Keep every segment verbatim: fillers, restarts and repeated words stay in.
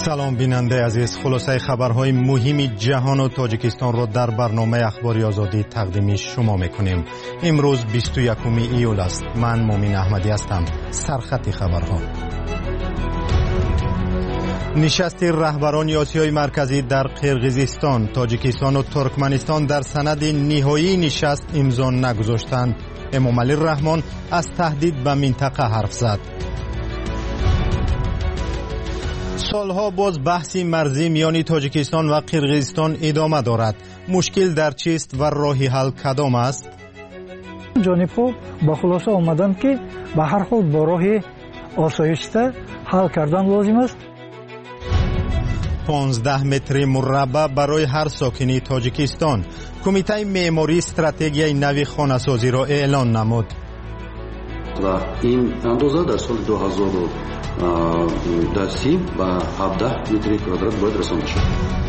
سلام بیننده عزیز، خلاصه خبرهای مهم جهان و تاجیکستان را در برنامه اخباری آزادی تقدیم شما میکنیم. امروز بیست و یکم ایول است. من مومن احمدی هستم. سرخط خبرها: نشست رهبران آسیای مرکزی در قرقیزستان، تاجیکستان و ترکمنستان در سند نهایی نشست امضا نگذاشتند. امامعلی رحمان از تهدید به منطقه حرف زد. سالها باز بحث مرزی میان تاجیکستان و قرقیزستان ادامه دارد. مشکل در چیست و راه حل کدام است؟ جانب‌ها با خلاصه آمدند که به هر حال با راه آسایشته حل کردن لازم است. پانزده متر مربع برای هر ساکنی تاجیکستان. کمیته معماری استراتژی نوی خانه‌سازی را اعلان نمود. و این اندازه در سال دو هزار و سی به هفده متر کوادرات باید رسانده شد.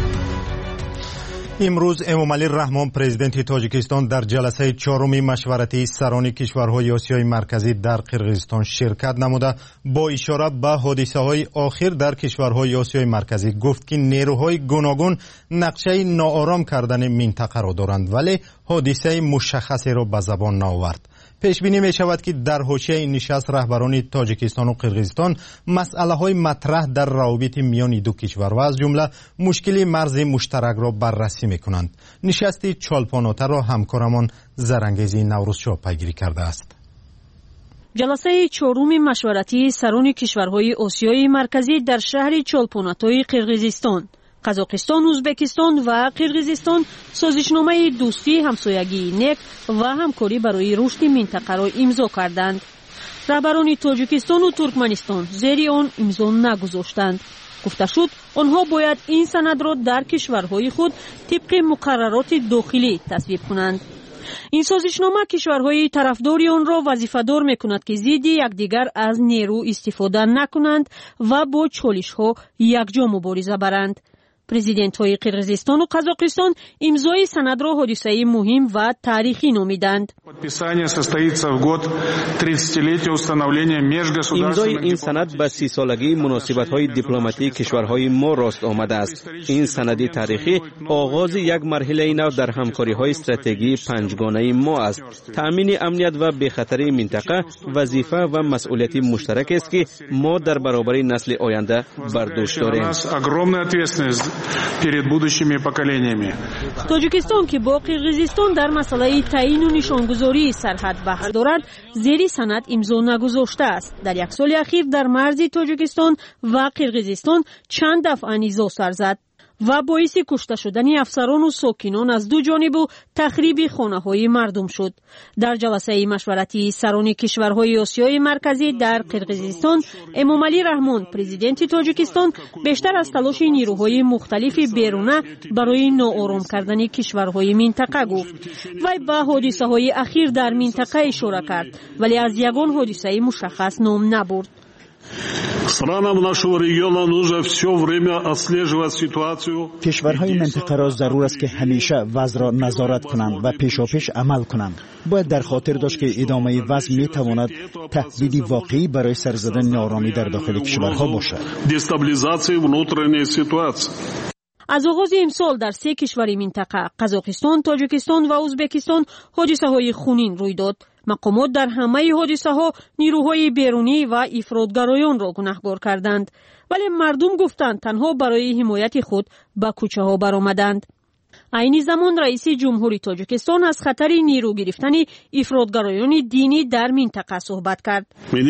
امروز امامعلی رحمان پرزیدنت تاجیکستان در جلسه چهارم مشورتی سران کشورهای آسیای مرکزی در قرقیزستان شرکت نموده با اشاره به حادثه‌های اخیر در کشورهای آسیای مرکزی گفت که نیروهای گوناگون نقشه ناآرام کردن منطقه را دارند ولی حادثه مشخصی را به زبان نآورد. پیش بینی می شود که در حاشیه این نشست رهبران تاجیکستان و قرقیزستان مسئله های مطرح در روابط میان دو کشور و از جمله مشکل مرز مشترک را بررسی می کنند. نشست چالپاناته را همکارمان زرانگیز نوروزشاه پیگیری کرده است. جلسه چهارم مشورتی سران کشورهای آسیای مرکزی در شهر چالپاناته قرقیزستان، قزاقستان، ازبکستان و قرقیزستان سازشنامه دوستی، همسایگی نیک و همکاری برای رشد منطقه را امضا کردند. رهبران تاجیکستان و ترکمنستان زیر آن امضا نگذاشتند. گفته شد آنها باید این سند را در کشورهای خود طبق مقررات داخلی تصویب کنند. این سازشنامه کشورهای طرفدار آن را وظیفه‌دار می‌کند که ضد یکدیگر از نیرو استفاده نکنند و با چالش‌ها یکجا مبارزه برند. پرزیدنت های قرقیزستان و قزاقستان امضای سند را حادثه مهم و تاریخی نامیدند. امضای این سند به سی سالگی مناسبت های دیپلماتیک کشورهای ما راست آمده است. این سند تاریخی آغاز یک مرحله نو در همکاری های استراتژی پنجگانه ما است. تأمین امنیت و بی‌خطری منطقه وظیفه و مسئولیت مشترک است که ما در برابر نسل آینده بر دوش داریم. перед будущими поколениями. تاجیکستان که با قرقیزستان در مسئله تعیین و نشانگذاری سرحد بحث دارد زیر سند امضا نگذاشته است. در یک سال اخیر در مرز تاجیکستان و قرقیزستان چند دفعه نیزا سر زد و باعث کشته شدن افسران و ساکنان از دو جانب و تخریب خانه‌های مردم شد. در جلسه مشورتی سران کشورهای آسیای مرکزی در قرقیزستان، امامعلی رحمان پرزیدنت تاجیکستان بیشتر از تلاش نیروهای مختلف بیرونه برای ناآرام کردن کشورهای منطقه گفت. وی به حادثه‌های اخیر در منطقه اشاره کرد ولی از یگان حادثه مشخص نام نبرد. کشورهای منطقه را ضرور است که همیشه وضع را نظارت کنند و پیشاپیش عمل کنند. باید در خاطر داشت که ادامه وضع می تواند تهدیدی واقعی برای سر زدن ناآرامی در داخل کشورها باشد. از آغاز امسال در سه کشور منطقه قزاقستان، تاجیکستان و ازبکستان حادثه های خونین روی داد. مقامات در همه حادثه ها نیروهای بیرونی و افراطگرایان را گناهکار کردند ولی مردم گفتند تنها برای حمایت خود به کوچه ها برآمدند. عین زمان رئیس جمهوری تاجیکستان از خطر نیرو گرفتن افراطگرایان دینی در منطقه صحبت کرد.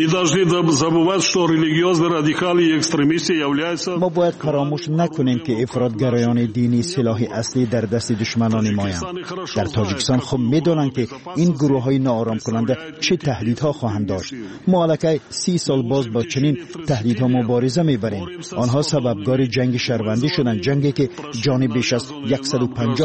ما باید فراموش نکنیم که افراطگرایان دینی سلاح اصلی در دست دشمنان مایند. در تاجیکستان خب می‌دانند که این گروه‌های ناآرام کننده چه تهدیدها خواهند داشت. ما الکی سی سال باز با چنین تهدیدها مبارزه می‌بریم. آنها سببگار جنگ شهروندی شدند، جنگی که جان بیش از صد و پنجاه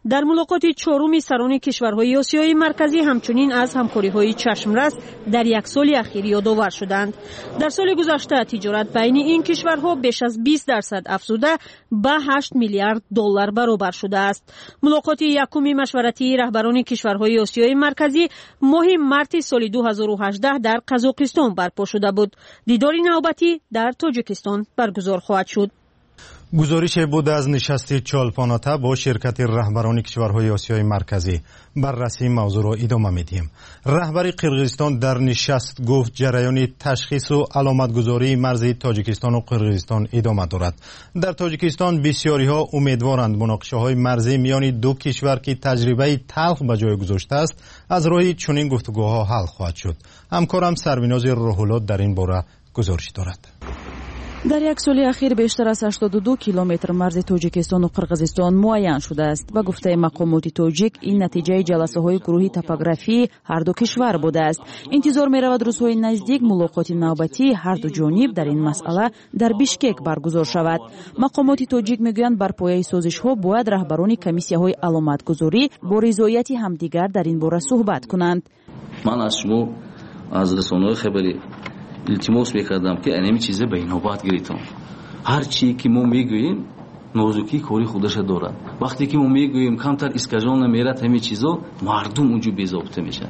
در ملاقات چهارم سران کشورهای آسیای مرکزی همچنین از همکاری‌های چشمرس در یک سال اخیر یادآور شدند. در سال گذشته تجارت بین این کشورها بیش از بیست درصد افزوده به هشت میلیارد دلار برابر شده است. ملاقات یکم مشورتی رهبران کشورهای آسیای مرکزی ماه مارس سال دو هزار و هجده در قزاقستان برپا شده بود. دیدار نوبتی در تاجیکستان برگزار خواهد شد. گزارش بود از نشست چالپاناتا با شرکت رهبران کشورهای آسیای مرکزی. بررسی موضوع را ادامه میدیم. رهبر قرقیزستان در نشست گفت جریان تشخیص و علامتگذاری مرز تاجیکستان و قرقیزستان ادامه دارد. در تاجیکستان بسیاری ها امیدوارند مناقشه های مرزی میان دو کشور که تجربه تلخ به جای گذاشته است از راه چنین گفتگوها حل خواهد شد. همکارم سربیناز روح‌الله در این باره گزارش دارد. در یک سال اخیر بیشتر از هشتاد و دو کیلومتر مرز تاجیکستان و قرقیزستان معین شده است. با گفته مقامات تاجیک این نتیجه جلسه های گروهی توپوگرافی هر دو کشور بوده است. انتظار می رود روزهای نزدیک ملاقات نوبتی هر دو جانب در این مسئله در بیشکک برگزار شود. مقامات تاجیک میگویند بر پایه سازش ها باید رهبران کمیسیه های علامتگذاری با رضایت همدیگر در این باره صحبت کنند. من از شما از رسانه‌های خبری التماس میکردم که اینمی چیزه به نوبت گیرید. هر چی که ما میگوییم نازکی کاری خودش دارد. وقتی که ما میگوییم کمتر اسکاجان نمیرد همین چیزا مردم اونجا بی‌ضابطه میشن.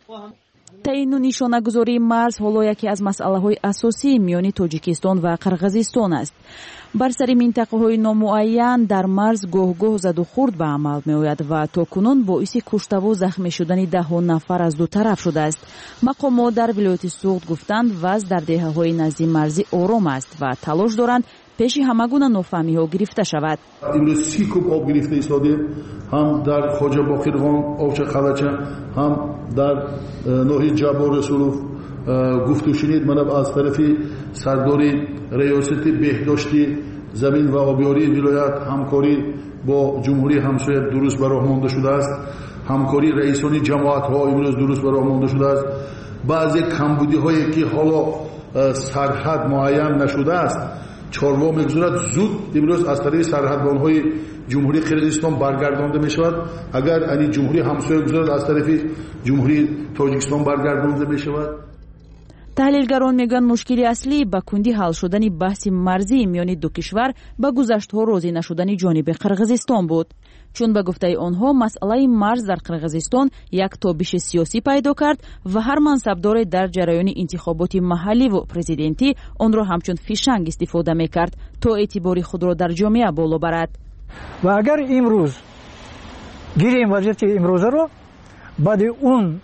تعیین و نشانه‌گذاری مرز حالا یکی از مسائل‌های اساسی میان تاجیکستان و قرقیزستان است. بر سر منطقه‌های نامعین در مرز گاه-گاه زد و خورد به عمل می‌آید و تاکنون باعث کشته و زخمی شدن ده‌ها نفر از دو طرف شده است. مقامات در ولایت سوخت گفتند وضع در دهه‌های نزدیک مرزی آرام است و تلاش دارند پیش همگونه نافهمی‌ها گرفته شود. امروز سی کوب آب گرفته ایستاده، هم در خواجه باقرخان آبچه خلچه، هم در ناحیه جبار رسولوف گفت و شنید. من از طرف سردار ریاست بهداشتی زمین و آبیاری ولایت همکاری با جمهوری همسایه درست به راه مانده شده است. همکاری رئیسان جماعت ها امروز درست به راه مانده شده است. بعضی کمبودی هایی که حالا سرحد معین نشده است چاروا میگذارد زود امروز از طریق سرحدبان‌های جمهوری قرقیزستان برگردانده میشود. اگر این جمهوری همسایه گذارد از طریق جمهوری تاجیکستان برگردانده میشود. تحلیلگران میگن مشکلی اصلی با کندی حل شدن بحث مرزی میان دو کشور با گذشته‌ها راضی نشدن جانب قرقیزستان بود. چون به گفته آنها مسئله مرز در قرقیزستان یک تابش سیاسی پیدا کرد و هر منصبدار در جریان انتخابات محلی و پرزیدنتی آن را همچون فیشنگ استفاده میکرد تا اعتبار خود را در جامعه بالا برد. و اگر امروز گیریم وضعیت امروزه رو بعد اون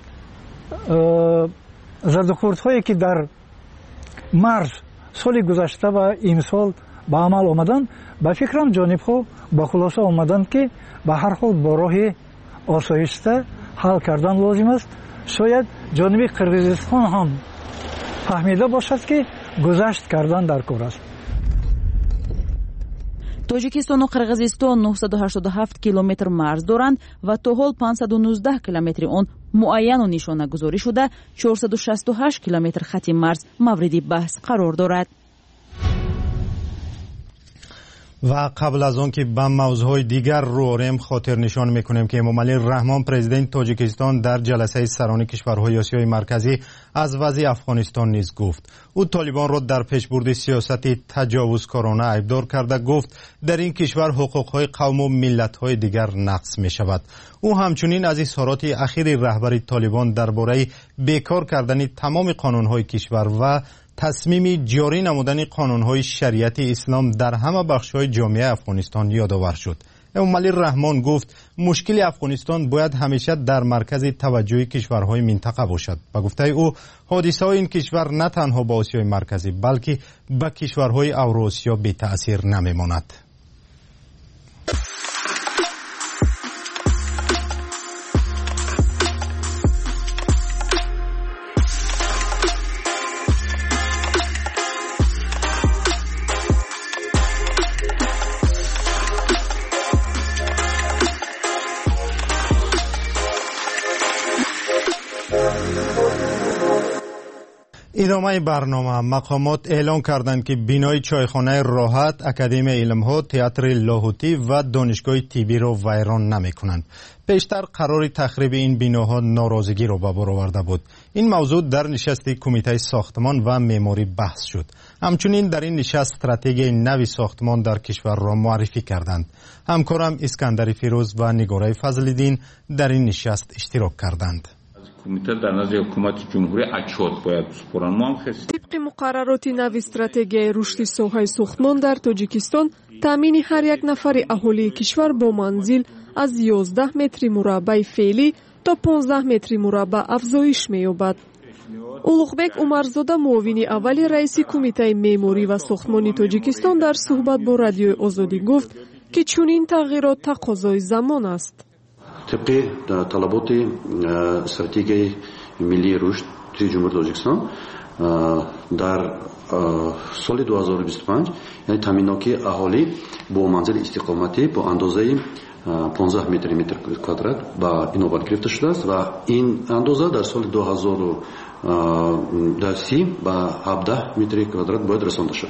زدوخوردهایی که در مرز سال گذشته و امسال به عمل آمدن به فکرم جانب‌ها با خلاصه آمدن که به هر حال با راه آسایشته حل کردن لازم است. شاید جانب قرقیزستان هم فهمیده باشد که گذشت کردن در کار است. تاجیکستان و قرقیزستان نهصد و هشتاد و هفت کیلومتر مرز دارند و تا حال پانصد و نوزده کیلومتر آن معین و نشانه گذاری شده. چهارصد و شصت و هشت کیلومتر خط مرز مورد بحث قرار دارد. و قبل از آن که به موضوعهای دیگر رو آریم خاطر نشان میکنیم که امامعلی رحمان پرزیدنت تاجیکستان در جلسه سران کشورهای آسیای مرکزی از وضع افغانستان نیز گفت. او طالبان را در پیشبرد سیاست تجاوزکارانه عیبدار کرده گفت در این کشور حقوقهای قوم و ملت‌های دیگر نقض می شود. او همچنین از اظهارات اخیر رهبر طالبان درباره بیکار کردن تمام قانون‌های کشور و تصمیم جاری نمودن قانون‌های شریعت اسلام در همه بخش‌های جامعه افغانستان یادآور شد. امامعلی رحمان گفت مشکل افغانستان باید همیشه در مرکز توجه کشورهای منطقه باشد. با گفته او حادثه‌های این کشور نه تنها با آسیای مرکزی بلکه با کشورهای اوراسیا بی تأثیر نمی‌ماند. ادامه برنامه. مقامات اعلان کردند که بینای چایخانه راحت، اکادمی علم‌ها، تئاتر لاهوتی و دانشگاه طبی را ویران نمی‌کنند. پیشتر قرار تخریب این بیناها ناراضگی را به بار آورده بود. این موضوع در نشست کمیته ساختمان و معماری بحث شد. همچنین در این نشست استراتژی نوی ساختمان در کشور را معرفی کردند. همکارم اسکندر فیروز و نگاره فضل‌الدین در این نشست اشتراک کردند. کمیته در نزد حکومت جمهوری اجرات باید بسپارند. ما هم خست طبق مقررات نوی استراتژی رشد ساحه ساختمان در تاجیکستان تامین هر یک نفر اهالی کشور با منزل از یازده متر مربع فعلی تا پانزده متر مربع افزایش می‌یابد. улуғбек умарзода муовини аввали раиси кумитаи меъморӣ ва сохтмони тоҷикистон дар суҳбат бо радиои озодӣ гуфт ки чунин тағйирот тақозои замон аст. طبق طلبات استراتژی ملی رشد جمهوری تاجیکستان در سال دو هزار و بیست و پنج یعنی تامینات اهالی با منزل استقامتی با اندازه پانزده متر متر کوادرات با اینوبات گرفته شده است و این اندازه در سال دو هزار و سی با هفده متر کوادرات باید رسانده شد.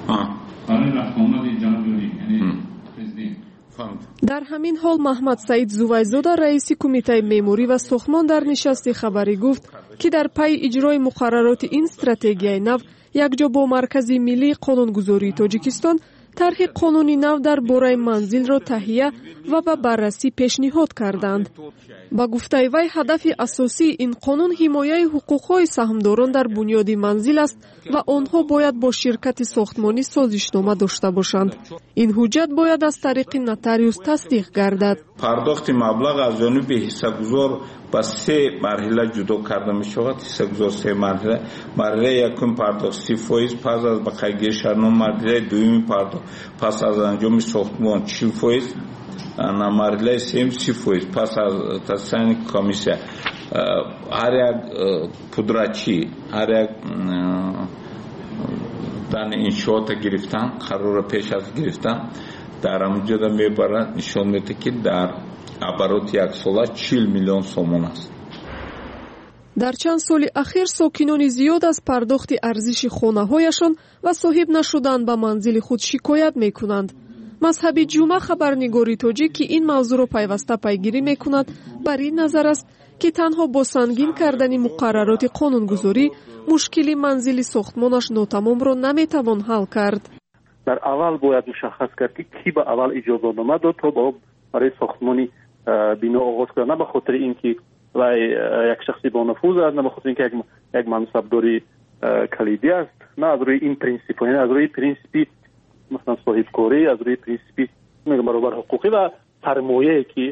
дар ҳамин ҳол маҳмад саид зувайзода раиси кумитаи меъморӣ ва сохтмон дар нишасти хабарӣ гуфт ки дар пайи иҷрои муқаррароти ин стратегияи нав якҷо бо маркази миллии қонунгузории тоҷикистон тарҳи қонуни нав дар бораи манзилро таҳия ва ба баррасӣ пешниҳод карданд. ба гуфтаи вай ҳадафи асосии ин қонун ҳимояи ҳуқуқҳои саҳмдорон дар бунёди манзил аст ва онҳо бояд бо ширкати сохтмонӣ созишнома дошта бошанд. ин ҳуҷҷат бояд аз тариқи нотариус тасдиқ гардад. пардохти маблағ аз ҷониби ҳиссагузор ба се марҳила ҷудо карда мешавад. ҳиссагузор се марҳила. марҳилаи якум пардохт си фоиз пас аз ба қайдгирии шаҳрному, марҳилаи дуюми пардохт пас аз анҷоми сохтмон чил фоиз, марҳилаи сеюм си фоиз пас аз тасдиқи комиссия. ҳар як пудрачӣ, ҳар як дани иншоота гирифтан, қарора пеш аз гирифтан дар ҳамунҷода мебарад, нишон медиҳад ки дар обороти яксола чил миллион сомон аст. дар чанд соли ахир сокинони зиёд аз пардохти арзиши хонаҳояшон ва соҳиб нашудан ба манзили худ шикоят мекунанд. мазҳаби ҷумъа хабарнигори тоҷик ки ин мавзӯъро пайваста пайгирӣ мекунад бар ин назар аст ки танҳо бо сангин кардани муқаррароти қонунгузорӣ мушкили манзили сохтмонаш нотамомро наметавон ҳал кард. дар аввал бояд мушаххас кард ки ки ба аввал иҷозатнома дод то барои сохтмони бино оғоз кунад, на ба хотири ин ки вай як шахси бонуфуз аст, на ба хотири ин ки як мансабдори калидӣ аст, на аз рӯи ин принсипҳо, яъне аз рӯи принсипи مثلا صاحبکاری، از روی پرینسیپی برابر حقوقی و سرمایه‌ای که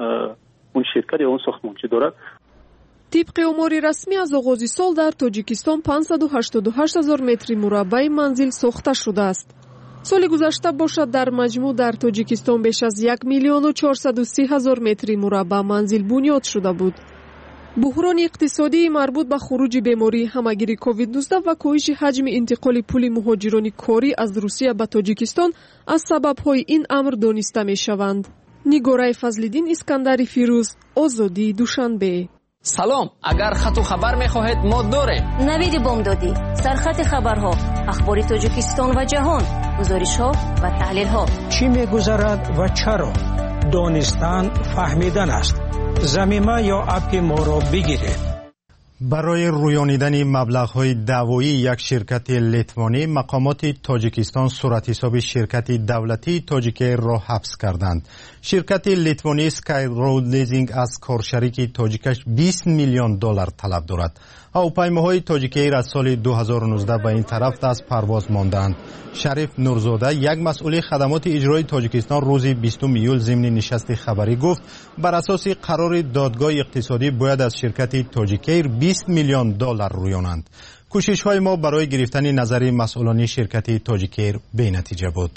اون شرکت یا اون ساختمانچی دارد. طبق آماری رسمی از آغاز سال در تاجیکستان پانصد و هشتاد و هشت هزار متر مربع منزل ساخته شده است. سال گذشته باشد در مجموع در تاجیکستان بیش از یک میلیون و چهارصد و سی هزار متر مربع منزل بنیاد شده بود. بحران اقتصادی مربوط به خروج بیماری همگیری کووید نوزده و کاهش حجم انتقال پول مهاجران کاری از روسیه به تاجیکستان از سبب‌های این امر دانسته می‌شوند. نگاره فضل‌الدین، اسکندر فیروز، آزادی، دوشنبه. سلام، اگر خط و خبر می‌خواهید ما داریم. نوید بامدادی، سرخط خبرها، اخبار تاجیکستان و جهان، گزارش‌ها و تحلیل‌ها. چی می‌گذرد و چرا؟ دانستن فهمیدن است. زمینه یا اپ ما را بگیرید. برای رویانیدن مبلغ‌های دعوایی یک شرکت لیتوانی، مقامات تاجیکستان صورتحساب شرکت دولتی تاجیکی را حبس کردند. شرکت لیتوانی اسکای رود لیزینگ از کارشریک تاجیکش بیست میلیون دلار طلب دارد. هواپیماهای تاجیکی از سال دو هزار و نوزده به این طرف از پرواز ماندند. شریف نورزاده، یک مسئول خدمات اجرایی تاجیکستان، روز بیستم ایول ضمن نشست خبری گفت بر اساس قرار دادگاه اقتصادی باید از شرکت تاجیکی بیست میلیون دلار رویانند. کوشش‌های ما برای گرفتن نظر مسئولان شرکت تاجیکیر بی نتیجه بود.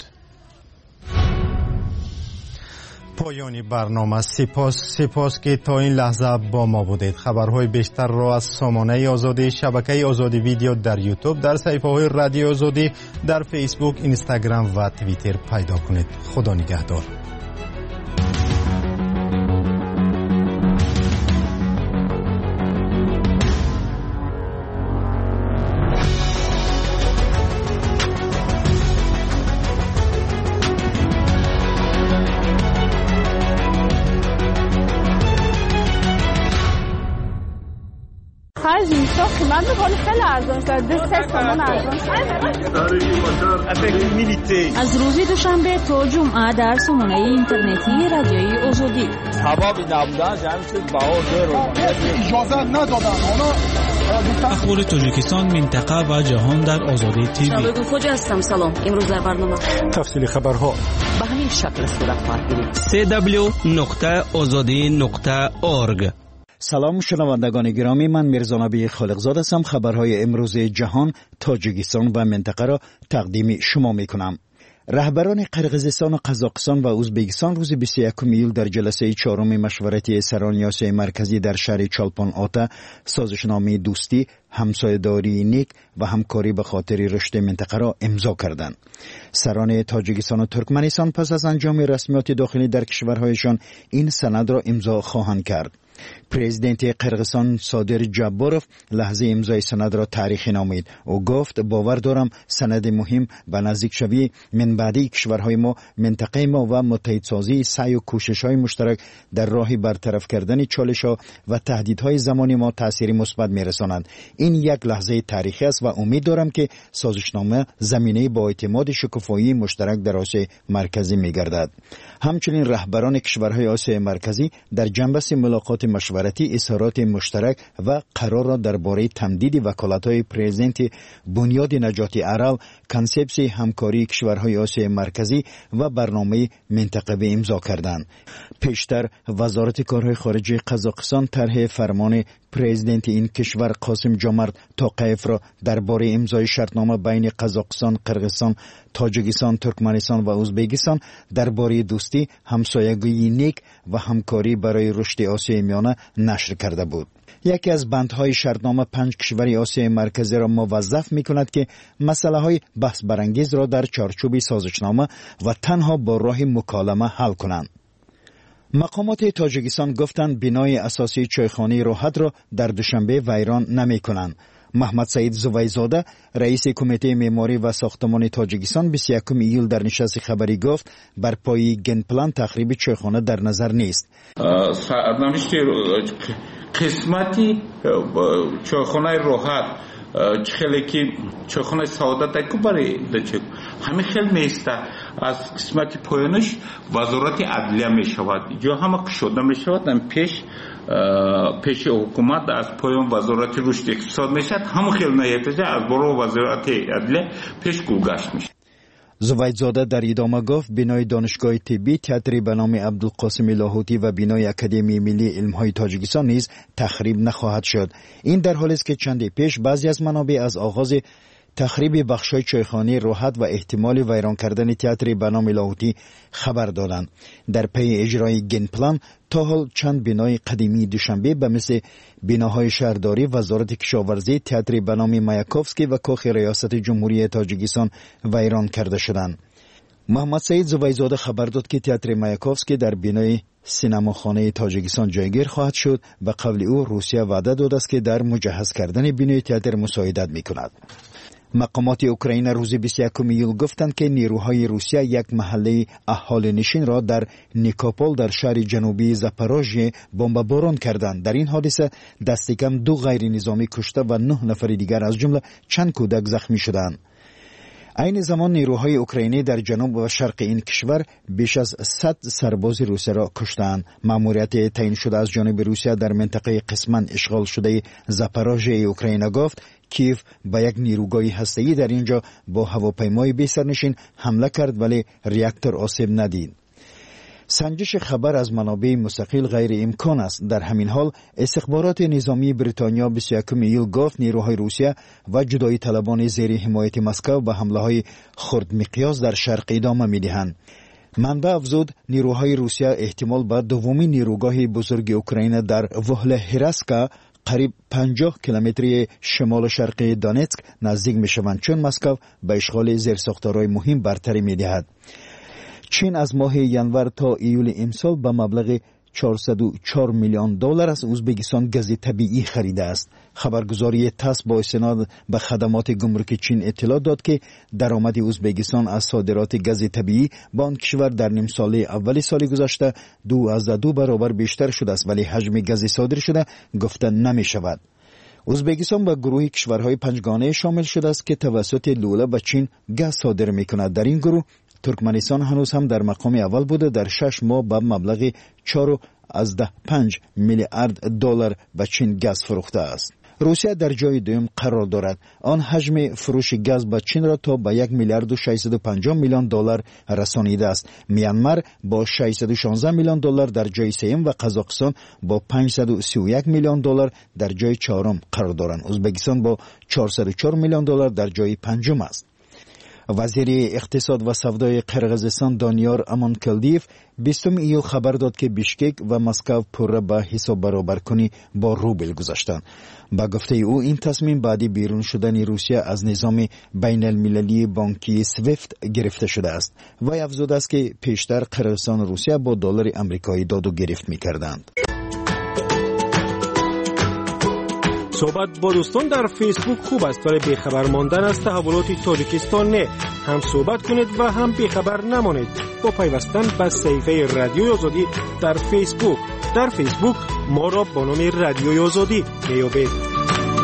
پایانی برنامه. سپاس سپاس که تا این لحظه با ما بودید. خبرهای بیشتر را از سامانه آزادی، شبکه آزادی ویدیو در یوتیوب، در صفحه های رادیو آزادی، در فیسبوک، اینستاگرام و توییتر پیدا کنید. خدا نگهدار. بعضی اینجا قیمت میکنه خیلی ارزان شده دو سه تومن ارزان شده. از روز دوشنبه تا جمعه در سامانه اینترنتی رادیوی آزادی سبب نبودن جمعیت بهار اجازه ندادن. اخبار تاجیکستان، منطقه و جهان در آزادی تیوی. شبگون خوجه هستم. سلام. امروز در برنامه تفصیل خبرها به همین شکل صورت خواهد گرفت. سی دبلیو نقطه آزادی نقطه اورگ. سلام شنوندگان گرامی، من میرزا نبی خالقزاد هستم. خبرهای امروز جهان، تاجیکستان و منطقه را تقدیم شما میکنم. رهبران قرقیزستان و قزاقستان و ازبکستان روز بیست و یکم ایول در جلسه چهارم مشورتی سران آسیای مرکزی در شهر چالپان آتا سازشنامه دوستی، همسایه‌داری نیک و همکاری به خاطر رشد منطقه را امضا کردند. سران تاجیکستان و ترکمنستان پس از انجام رسمیات داخلی در کشورهایشان این سند را امضا خواهند کرد. پرزیدنت قرقیزستان صادر جباروف لحظه امضای سند را تاریخی نامید. او گفت باور دارم سند مهم به نزدیک شوی منبعدی کشورهای ما، منطقه ما و متحدسازی سعی و کوشش‌های مشترک در راه برطرف کردن چالش‌ها و تهدیدهای زمانی ما تأثیری مثبت می‌رساند. این یک لحظه تاریخی است و امید دارم که سازشنامه زمینه با اعتماد شکوفایی مشترک در آسیای مرکزی می‌گردد. همچنین رهبران کشورهای آسیای مرکزی در جنبش ملاقات مشورتی اظهارات مشترک و قرار را درباره تمدید وکالت‌های پرزیدنت بنیاد نجات عرب، کنسپسی همکاری کشورهای آسیای مرکزی و برنامه منطقوی امضا کردند. پیشتر وزارت کارهای خارجه قزاقستان طرح فرمان پرزیدنت این کشور قاسم جامرد توقیف را درباره امضای شرطنامه بین قزاقستان، قرقیزستان، تاجیکستان، ترکمنستان و ازبکستان درباره دوستی، همسایگی نیک و همکاری برای رشد آسیای میانه نشر کرده بود. یکی از بندهای شرطنامه پنج کشور آسیای مرکزی را موظف می‌کند که مسائل بحث برانگیز را در چارچوب سازشنامه و تنها با راه مکالمه حل کنند. مقامات تاجیکستان گفتند بنای اساسی چایخانه راحت را در دوشنبه ویران نمی‌کنند. محمد سعید زویزاده رئیس کمیته معماری و ساختمان تاجیکستان بیست و یکم ایول در نشست خبری گفت بر پای گنپلان تخریب چایخانه در نظر نیست. قسمتی چایخانه راحت خیلی که چایخانه سعادت که برای دچه همه خیلی میسته از قسمت پایانش وزارت عدلیه می شود یا همه کشوده می شود هم پیش پیش حکومت از پایان وزارت رشد اقتصاد می شود همه خیلی نیتیجه از برای وزارت عدلیه پیش گذشت می شود. زویدزاده در ادامه گفت بنای دانشگاه طبی، تئاتری به نام عبدالقاسم لاهوتی و بنای اکادمی ملی علم‌های تاجیکستان نیز تخریب نخواهد شد. این در حالی است که چندی پیش بعضی از منابع از آغاز تخریب بخش‌های چایخانه راحت و احتمال ویران کردن تئاتر به نام لاهوتی خبر دادند. در پی اجرای گنپلان تا حال چند بنای قدیمی دوشنبه به مثل بناهای شهرداری، وزارت کشاورزی، تئاتر به نام مایاکوفسکی و کاخ ریاست جمهوری تاجیکستان ویران کرده شدند. محمد سعید زویزاده خبر داد که تئاتر مایاکوفسکی در بنای سینماخانه تاجیکستان جایگیر خواهد شد و قبل او روسیه وعده داده است که در مجهز کردن بنای تئاتر مساعدت می‌کند. مقامات اوکراین روز بیست و یکم ایول گفتند که نیروهای روسیه یک محله اهالی نشین را در نیکوپول در شهر جنوبی زاپاروژیه بمباران کردند. در این حادثه دست کم دو غیر نظامی کشته و نه نفر دیگر از جمله چند کودک زخمی شدند. این زمان نیروهای اوکراینی در جنوب و شرق این کشور بیش از صد سرباز روسیه را کشتند. مأموریت تعیین شده از جانب روسیه در منطقه قسماً اشغال شده زاپاروژیه اوکراین گفت کیف با یک نیروگاه هسته‌ای در اینجا با هواپیمای بی سرنشین حمله کرد ولی ریاکتور آسیب ندید. سنجش خبر از منابع مستقل غیر امکان است. در همین حال استخبارات نظامی بریتانیا بیست و یکم ایول گفت نیروهای روسیه و جدایی طلبان زیر حمایت مسکو به حمله های خرد مقیاس در شرق ادامه می‌دهند. منبع افزود نیروهای روسیه احتمال به دومین نیروگاه بزرگ اوکراین در وهلهرسکا قریب پنجاه کیلومتری شمال شرقی دونتسک نزدیک می‌شوند چون مسکو به اشغال زیرساختارهای مهم برتری می‌دهد. چین از ماه ینور تا ایول امسال به مبلغ چهارصد و چهار میلیون دلار از ازبکستان گاز طبیعی خریده است. خبرگزاری تاس با استناد به خدمات گمرک چین اطلاع داد که درآمد ازبکستان از صادرات گاز طبیعی به آن کشور در نیم سال اول سال گذشته دو از دو برابر بیشتر شده است ولی حجم گاز صادر شده گفته نمی شود. ازبکستان به گروه کشورهای پنجگانه شامل شده است که توسط لوله به چین گاز صادر میکند. در این گروه ترکمنستان هنوز هم در مقام اول بوده. در شش ماه به مبلغ چهار از ده پنج میلیارد دلار به چین گاز فروخته است. روسیه در جای دوم قرار دارد. آن حجم فروش گاز به چین را تا به یک میلیارد و ششصد و پنجاه میلیون دلار رسانیده است. میانمار با ششصد و شانزده میلیون دلار در جای سوم و قزاقستان با پانصد و سی و یک میلیون دلار در جای چهارم قرار دارند. ازبکستان با چهارصد و چهار میلیون دلار در جای پنجم است. وزیر اقتصاد و سودای قرقیزستان دانیار امانکلدیف بیستم ایول خبر داد که بیشکک و مسکو پوره به حساب برابر کنی با روبل گذاشتند. با گفته او این تصمیم بعد بیرون شدن روسیه از نظام بین المللی بانکی سویفت گرفته شده است. وی افزوده است که پیشتر قرقیزستان و روسیه با دلار آمریکایی داد و گرفت می‌کردند. صحبت با دوستان در فیسبوک خوب است ولی بیخبر ماندن از تحولات تاجیکستان نه. هم صحبت کنید و هم بیخبر نمانید با پیوستن به صفحه رادیوی آزادی در فیسبوک. در فیسبوک ما را با نام رادیوی آزادی میابید.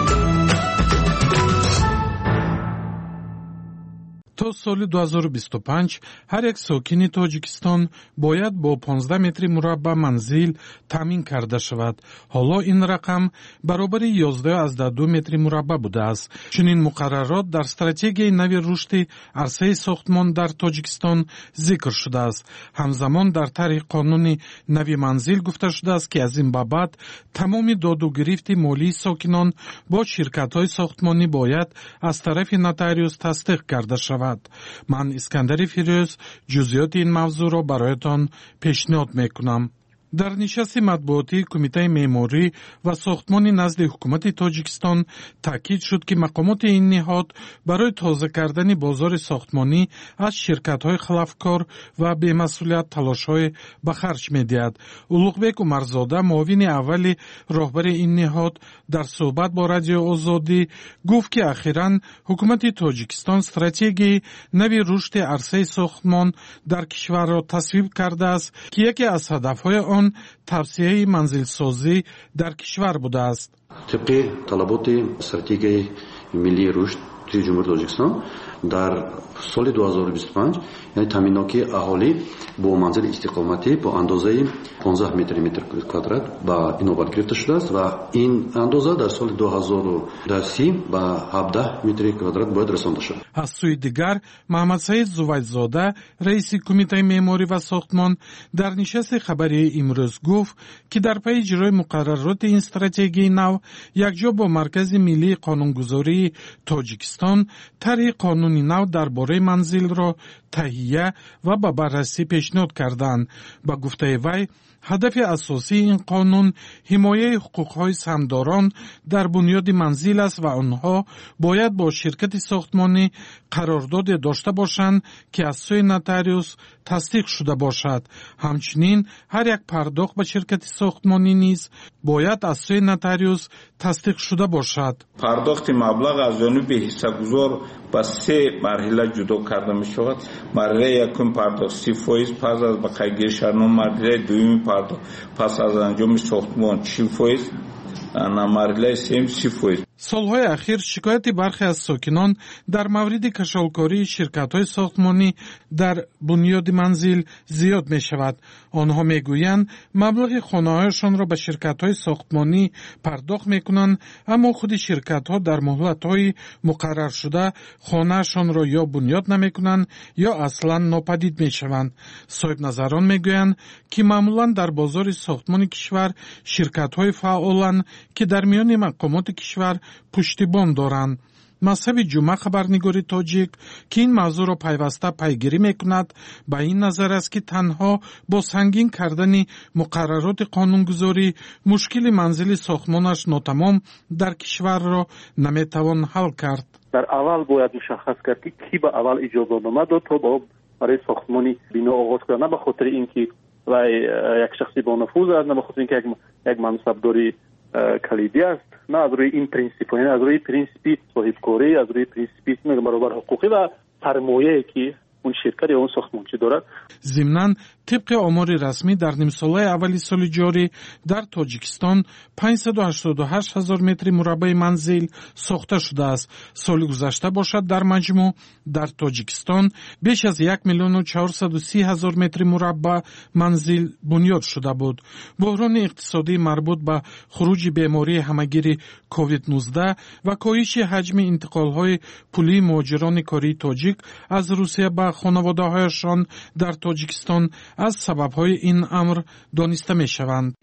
تا سال دو هزار و بیست و پنج هر یک ساکن تاجیکستان باید با پانزده متر مربع منزل تامین کرده شود. حالا این رقم برابر یازده از دو متر مربع بوده است. چنین مقررات در استراتژی نوی رشد عرصه ساختمان در تاجیکستان ذکر شده است. همزمان در طرح قانون نوی منزل گفته شده است که از این بابت تمام داد و گرفت مالی ساکنان با شرکت‌های ساختمانی باید از طرف نوتاریوس تصدیق کرده شود. من اسکندر فیروز جزئیات این موضوع را برایتان پیشنهاد میکنم. در نشست مطبوعاتی کمیته معماری و ساختمانی نزد حکومت تاجیکستان تاکید شد که مقامات این نهاد برای تازه کردن بازار ساختمانی از شرکت‌های خلافکار و بی‌مسئولیت تلاش‌های به خرج می‌دهد. اولوغبک عمرزاده معاون اول راهبر این نهاد در صحبت با رادیو آزادی گفت که اخیراً حکومت تاجیکستان استراتژی نوی رشد عرصه ساختمان در کشور را تصویب کرده است که یکی از هدف‌های آن توسعه منزل سازی در کشور بوده است. طبق طلبات استراتژی ملی رشد توی جمهوری تاجیکستان در سال دو هزار و بیست و پنج یعنی تامیناتی اهالی با منزل استقامتی با اندازه پانزده متر متر کوادرات با اینوبات گرفته شده است و این اندازه در سال دو هزار و سی با هفده متر کوادرات باید رسانده شود. از سوی دیگر محمد سعید زویدزاده رئیس کمیته معماری و ساختمان در نشست خبری امروز گفت که در پی اجرای مقررات این استراتژی نو یکجا با مرکز ملی قانونگذاری تاجیکستان طرح قانونی نو درباره منزل را تهیه و به بررسی پیشنهاد کردند. با گفته وی هدف اساسی این قانون حمایت حقوق‌های سهامداران در بنیاد منزل است و آنها باید با شرکت ساختمانی قرارداد داشته باشند که از سوی نوتاریوس تصدیق شده باشد. همچنین هر یک پرداخت به شرکت ساختمانی نیز باید از سوی نوتاریوس تصدیق شده باشد. پرداخت مبلغ از جانب حصه‌گذار با سه مرحله جدا کرده می شود. مرحله یکم پرداخت سی فیصد پس از بقیه شرنامه، مرحله دوم پرداخت پس از انجام ساختمان چهل فیصد، مرحله سوم سی فیصد. سالهای اخیر شکایت برخی از ساکنان در مورد کشالکاری شرکت‌های ساختمانی در بنیاد منزل زیاد می شود. آنها می گویند مبلغ خانه‌هایشان را به شرکت‌های ساختمانی پرداخت می کنند اما خود شرکت‌ها در مهلت‌های مقرر شده خانه‌شان را یا بنیاد نمی کنند یا اصلاً ناپدید می شوند. صاحب نظران می گویند که معمولاً در بازار ساختمان کشور شرکت‌های فعالند که در میان مقامات کشور پشتیبان دارند. مذهب جمعه خبرنگاری تاجیک که این موضوع را پیوسته پیگیری میکند به این نظر است که تنها با سنگین کردن مقررات قانونگذاری مشکل منزل ساختمانش ناتمام در کشور را نمیتوان حل کرد. در اول باید مشخص کرد که کی به اول اجازهنامه داد تا با برای ساختمانی بنا آغاز کنه، نه به خاطر اینکه و یک شخصی با نفوذ است، نه به خاطر اینکه یک یک منصبداری کلیدی است، نه از روی این پرینسیپ، یعنی از روی پرینسیپی صاحبکاری، از روی پرینسیپی برابر حقوقی و سرمایه‌ای که اون شرکت یا اون ساختمانچی دارد. ضمناً طبق آمار رسمی در نیم ساله اولی سال جاری در تاجیکستان پانصد و هشتاد و هشت هزار متر مربع منزل ساخته شده است. سال گذشته باشد در مجموع در تاجیکستان بیش از یک میلیون و چهارصد و سی هزار متر مربع منزل بنیاد شده بود. بحران اقتصادی مربوط به خروج بیماری همگیر کووید نوزده و کاهش حجم انتقال‌های پولی مهاجران کاری تاجیک از روسیه به خانواده‌هایشان در تاجیکستان از سبب‌های این امر دانسته می‌شوند.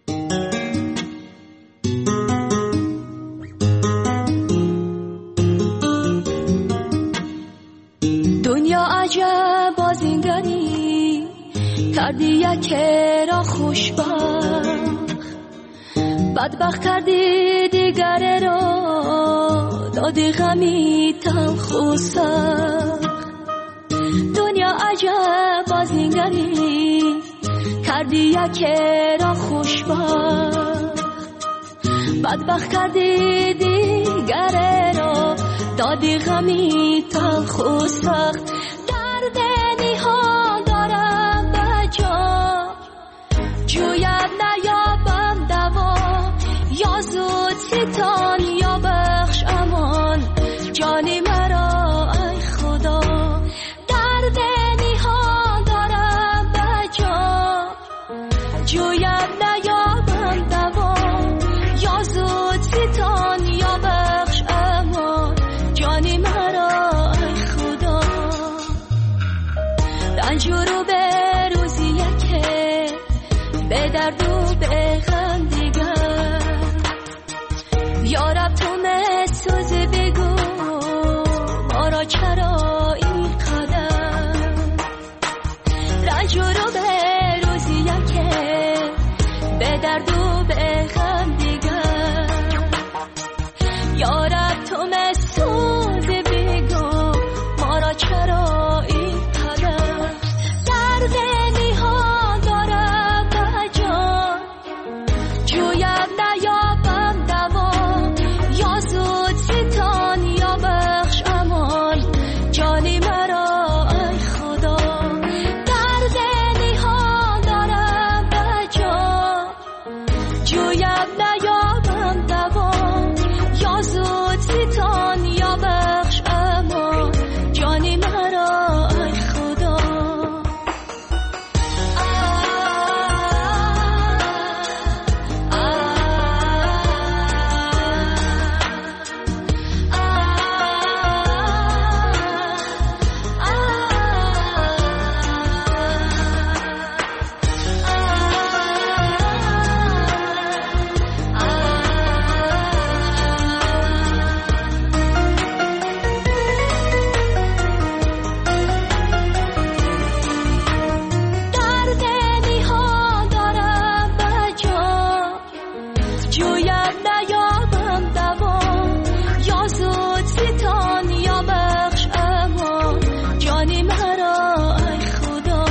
دنیا عجب بازینگری کردی یک را خوشبخت، بدبخت کردی دیگر را دادی غمی تلخ و سخت. دنیا عجب بازینگری کردی یک را خوشبخت، بدبخت کردی دیگر را دادی غمی تلخ و سخت. درد نهان دارم به جا جوید نیابم دوا، یا زود ستان یا بخش امان جانی مرا ای خدا. درد نهان دارم به جا جوید نیابم دوا، یا زود ستان یا بخش امان جانی مرا ای خدا. رنج رو به روزی که به درد و به غم دیگر، یارب تو مسوز بگو ما را چرا این قدر. رنج رو به روزی که به درد و به غم دیگر، یارب تو مسوز بگو ما را چرا این قدر. درد نهان دارم به جان جویم نیابم دوا، یا زود ستان یا بخش امان جانی مرا ای خدا. درد نهان دارم به جان جویم نیابم دوا، یا زود ستان یا بخش امان جانی مرا ای خدا. درد نهان دارم به جا جویم نیابم دوا، یا زود ستان یا بخش امان جانی مرا ای خدا.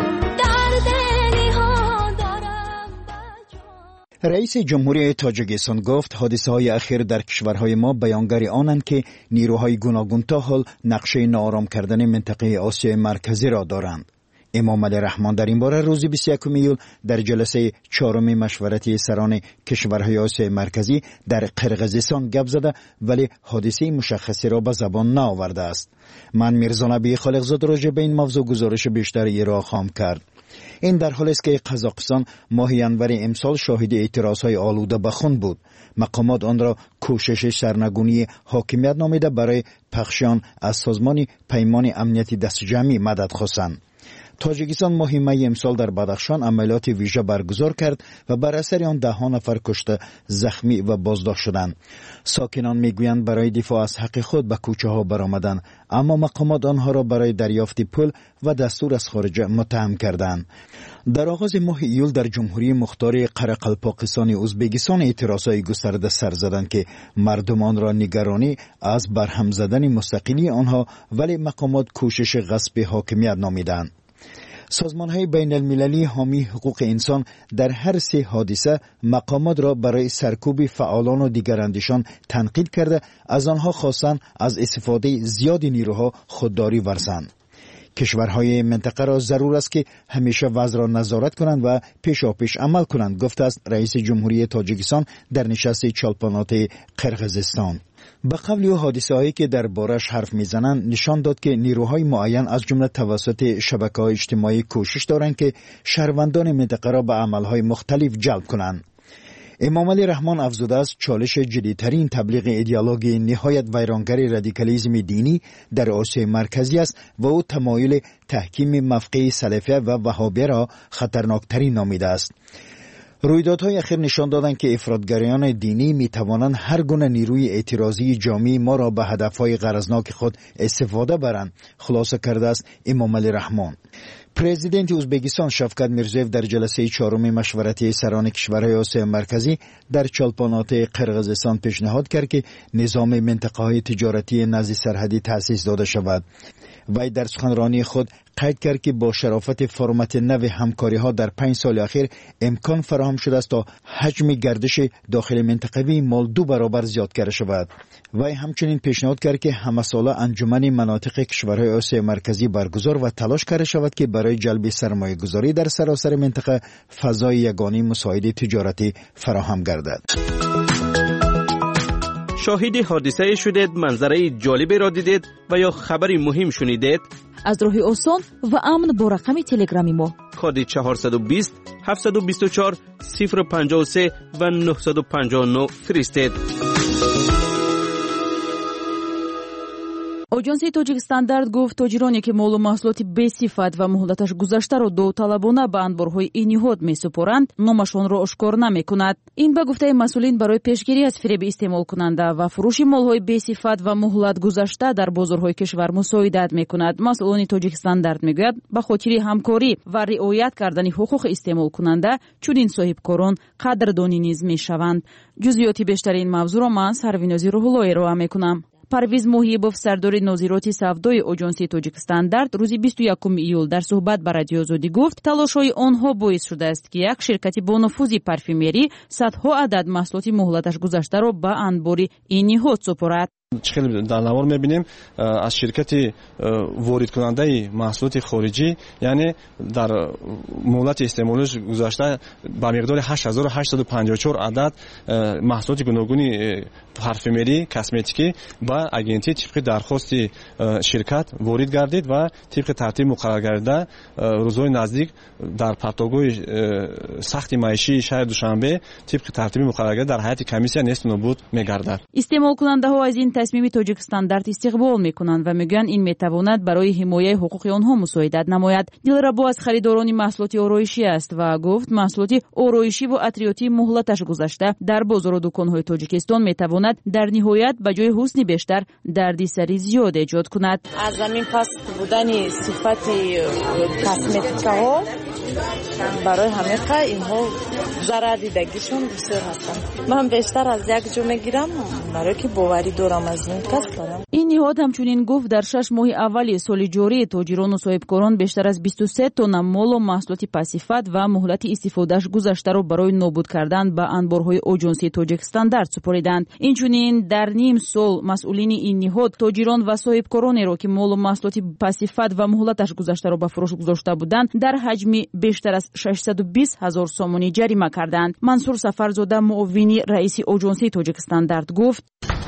درد نهان دارم به جا. رئیس جمهوری تاجیکستان گفت حادثه های اخیر در کشورهای ما بیانگر آنند که نیروهای گوناگون تا حال نقشه ناآرام کردن منطقه آسیای مرکزی را دارند. امام علی رحمان در این باره روز بیست و یکم ایول در جلسه چهارم مشورتی سران کشورهای آسیای مرکزی در قرقیزستان گپ زده، ولی حادثه مشخصی را به زبان نآورده است. من میرزا نبی خالقزاد راجع به این موضوع گزارش بیشتر ارائه خواهم کرد. این در حالی است که قزاقستان ماه ینور امسال شاهد اعتراضهای آلوده به خون بود. مقامات آن را کوشش سرنگونی حاکمیت نامیده برای پخشان از سازمان پیمان امنیتی دست جمعی مدد خواستند. تاجیکستان ماه می امسال در بدخشان عملیات ویژه برگزار کرد و بر اثر آن ده ها نفر کشته، زخمی و بازداشت شدند. ساکنان میگویند برای دفاع از حق خود به کوچه ها برآمدند، اما مقامات آنها را برای دریافت پول و دستور از خارج متهم کردند. در آغاز ماه ایول در جمهوری مختار قرقلپاکستان ازبکستان اعتراضهای گسترده سر زدند که مردم آن را نگرانی از برهم زدن مستقلی آنها، ولی مقامات کوشش غصب حاکمیت نامیدند. سازمان‌های بین المللی حامی حقوق انسان در هر سه حادثه مقامات را برای سرکوب فعالان و دیگراندیشان تنقید کرده، از آنها خواستند از استفاده زیاد نیروها خودداری ورزند. کشورهای منطقه را ضرور است که همیشه وضع را نظارت کنند و پیشاپیش عمل کنند، گفته است رئیس جمهوری تاجیکستان در نشست چالپانات قرقیزستان. به قول او حادثه هایی که در بارش حرف میزنند نشان داد که نیروهای معین از جمله توسط شبکه‌های اجتماعی کوشش دارند که شهروندان منطقه را به عملهای مختلف جلب کنند. امام علی رحمان افزوده است چالش جدیدترین تبلیغ ایدئولوژی نهایت ویرانگر رادیکالیسم دینی در آسیای مرکزی است و او تمایل تحکیم مفقه سلفیه و وهابیه را خطرناکترین نامیده است. رویدادهای اخیر نشان دادند که افراطگرایان دینی می توانند هر گونه نیروی اعتراضی جامعی ما را به هدفهای غرضناک خود استفاده برند، خلاصه کرده است امام علی رحمان. پرزیدنت ازبکستان شفقت میرزویف در جلسه چهارم مشورتی سران کشورهای آسیای مرکزی در چالپانات قرقیزستان پیشنهاد کرد که نظام منطقه‌های تجارتی نزد سرحدی تأسیس داده شود. وی در سخنرانی خود قید کرد که با شرافت فرمت نو همکاری ها در پنج سال اخیر امکان فراهم شده است تا حجم گردش داخل منطقوی مال دو برابر زیاد کرده شود. وی همچنین پیشنهاد کرد که همه ساله انجمن مناطق کشورهای آسیای مرکزی برگزار و تلاش کرده شود که برای جلب سرمایه گذاری در سراسر منطقه فضای یگانه مساعد تجارتی فراهم گردد. شاهد حادثه شدید، منظره جالبی را دیدید و یا خبری مهم شنیدید؟ از راه آسان و امن با رقم تلگرامی ما کد چهارصد و بیست هفتصد و بیست و چهار صفر پنجاه و سه و نهصد و پنجاه و نه فرستید. اجنسی توجیک ستاندارد گفت تاجرانی که مال و محصولات بی‌صفت و مهلتش گذشته را داوطلبانه به انبارهای این نهاد می‌سپارند، نامشان را آشکار نمی‌کند. این به گفته مسئولین برای پیشگیری از فریب استعمال کننده و فروش مال‌های بی‌صفت و مهلت گذشته در بازارهای کشور مساعدت می‌کند. مسئولان توجیک ستاندارد می‌گویند به خاطر همکاری و رعایت کردن حقوق استعمال کننده چنین صاحبکاران قدردانی نیز می‌شوند. جزئیات بیشتر این موضوع را من سروینازی روح‌اللهی ارائه می‌کنم. پرویز محیبوف سردار نظارت سودای اجنسی توجیک ستاندارد روز بیست و یکم ایول در صحبت با رادیو آزادی گفت تلاش‌های آنها باعث شده است که یک شرکت با نفوذ پارفیمری صدها عدد محصولات مهلتش گذشته را به انبار این نهاد سپارد. خیلی در نوار می‌بینیم از شرکت وارد کننده محصولات خارجی، یعنی در مهلت استعمالش گذشته با مقدار هشت هزار و هشتصد و پنجاه و چهار عدد محصولات گوناگون پارفیمری کسمتیکی با اگنتی طبق درخواست شرکت وارد گردید و طبق ترتیب مقرر گردیده روزهای نزدیک در پرتوگوی سخت معیشی شهر دوشنبه طبق ترتیب مقرر گردیده در حیات کمیسیا نیست نابود می‌گردد. استعمال کننده ها از این تصمیم توجیک ستاندارد استقبال میکنند و میگن این میتواند برای حمایت حقوق آنها مساعدت نماید. دلربا از خریداران محصولات آرایشی است و گفت محصولات آرایشی و عطریاتی مهلتش گذشته در بازار و دکان‌های تاجیکستان میتواند در نهایت به جای حسن بیشتر دردسری زیاد ایجاد کند. از زمین پست بودن صفت کسمتیکاها برای همه اینها ضرر دیدگیشون بسیار هستند. من بیشتر از یک جو میگیرم برای که باوری دارم از این کس دارم. این نهاد همچنین گفت در شش ماه اول سال جاری تاجران و صاحبکاران بیشتر از بیست و سه تن مال و محصولات پاسیفت و مهلت استفادهش گذشته را برای نابود کردن به انبارهای اجنسی توجیک ستاندارد سپردند. اینچنین در نیم سال مسئولین این نهاد تاجران و صاحبکارانی را که مال و محصولات پاسیفت و مهلتش گذشته را به فروش گذاشته بودند در حجم بیشتر از ششصد و بیست هزار سومانی جریمه کردند. منصور سفرزاده معاون رئیس اجنسی توجیک ستاندارد گفت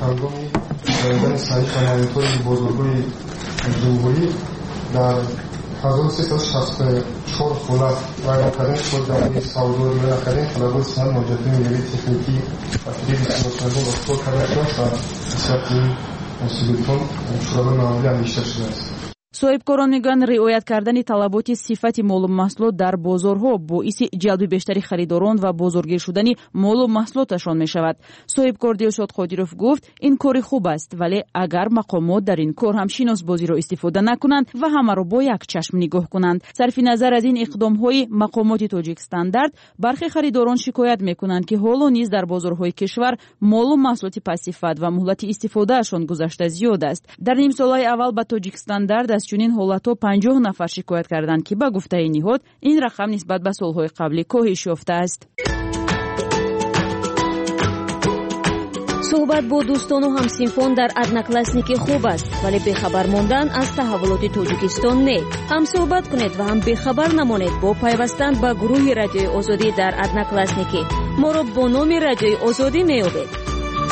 در صحیح خدمات‌های بزرگوی جمهوری در هزار و سیصد و شصت و چهار خلق ویرانکردن شد در سودای ویرانکردن خلبات سال مجدد نیروی تکنیکی و فریب استفاده اخطار کرده شد و بسیار این مسئولیتون شورای معمولی هم بیشتر شده است. صاحبکاران میگن رعایت کردن طلبات صفت مال و محصولات در بازارها باعث جلب بیشتری خریداران و بازارگیر شدن مال و محصولاتشان می شود. صاحبکار دلشاد قادیروف گفت این کار خوب است، ولی اگر مقامات در این کار هم شناس بازی را استفاده نکنند و همه را با یک چشم نگاه کنند. صرف نظر از این اقدام های مقامات توجیک ستاندارد برخی خریداران شکایت میکنند که حالا نیز در بازارهای کشور مال و محصولات پاسیفت و مهلت استفادهشان گذشته زیاد است. در نیم سالهای اول با توجیک ستاندارد از چنین حالت‌ها پنجاه نفر شکایت کردند که به گفته این نهاد این رقم نسبت به سال‌های قبلی کاهش یافته است. صحبت با دوستان و همسینفان در ادناکلاسنیک خوب است، ولی بخبر ماندن از تحولات تاجیکستان نه. هم صحبت کنید و هم بخبر نمانید با پیوستن به گروه رادیوی آزادی در ادناکلاسنیک. ما را با نام رادیوی آزادی میابید.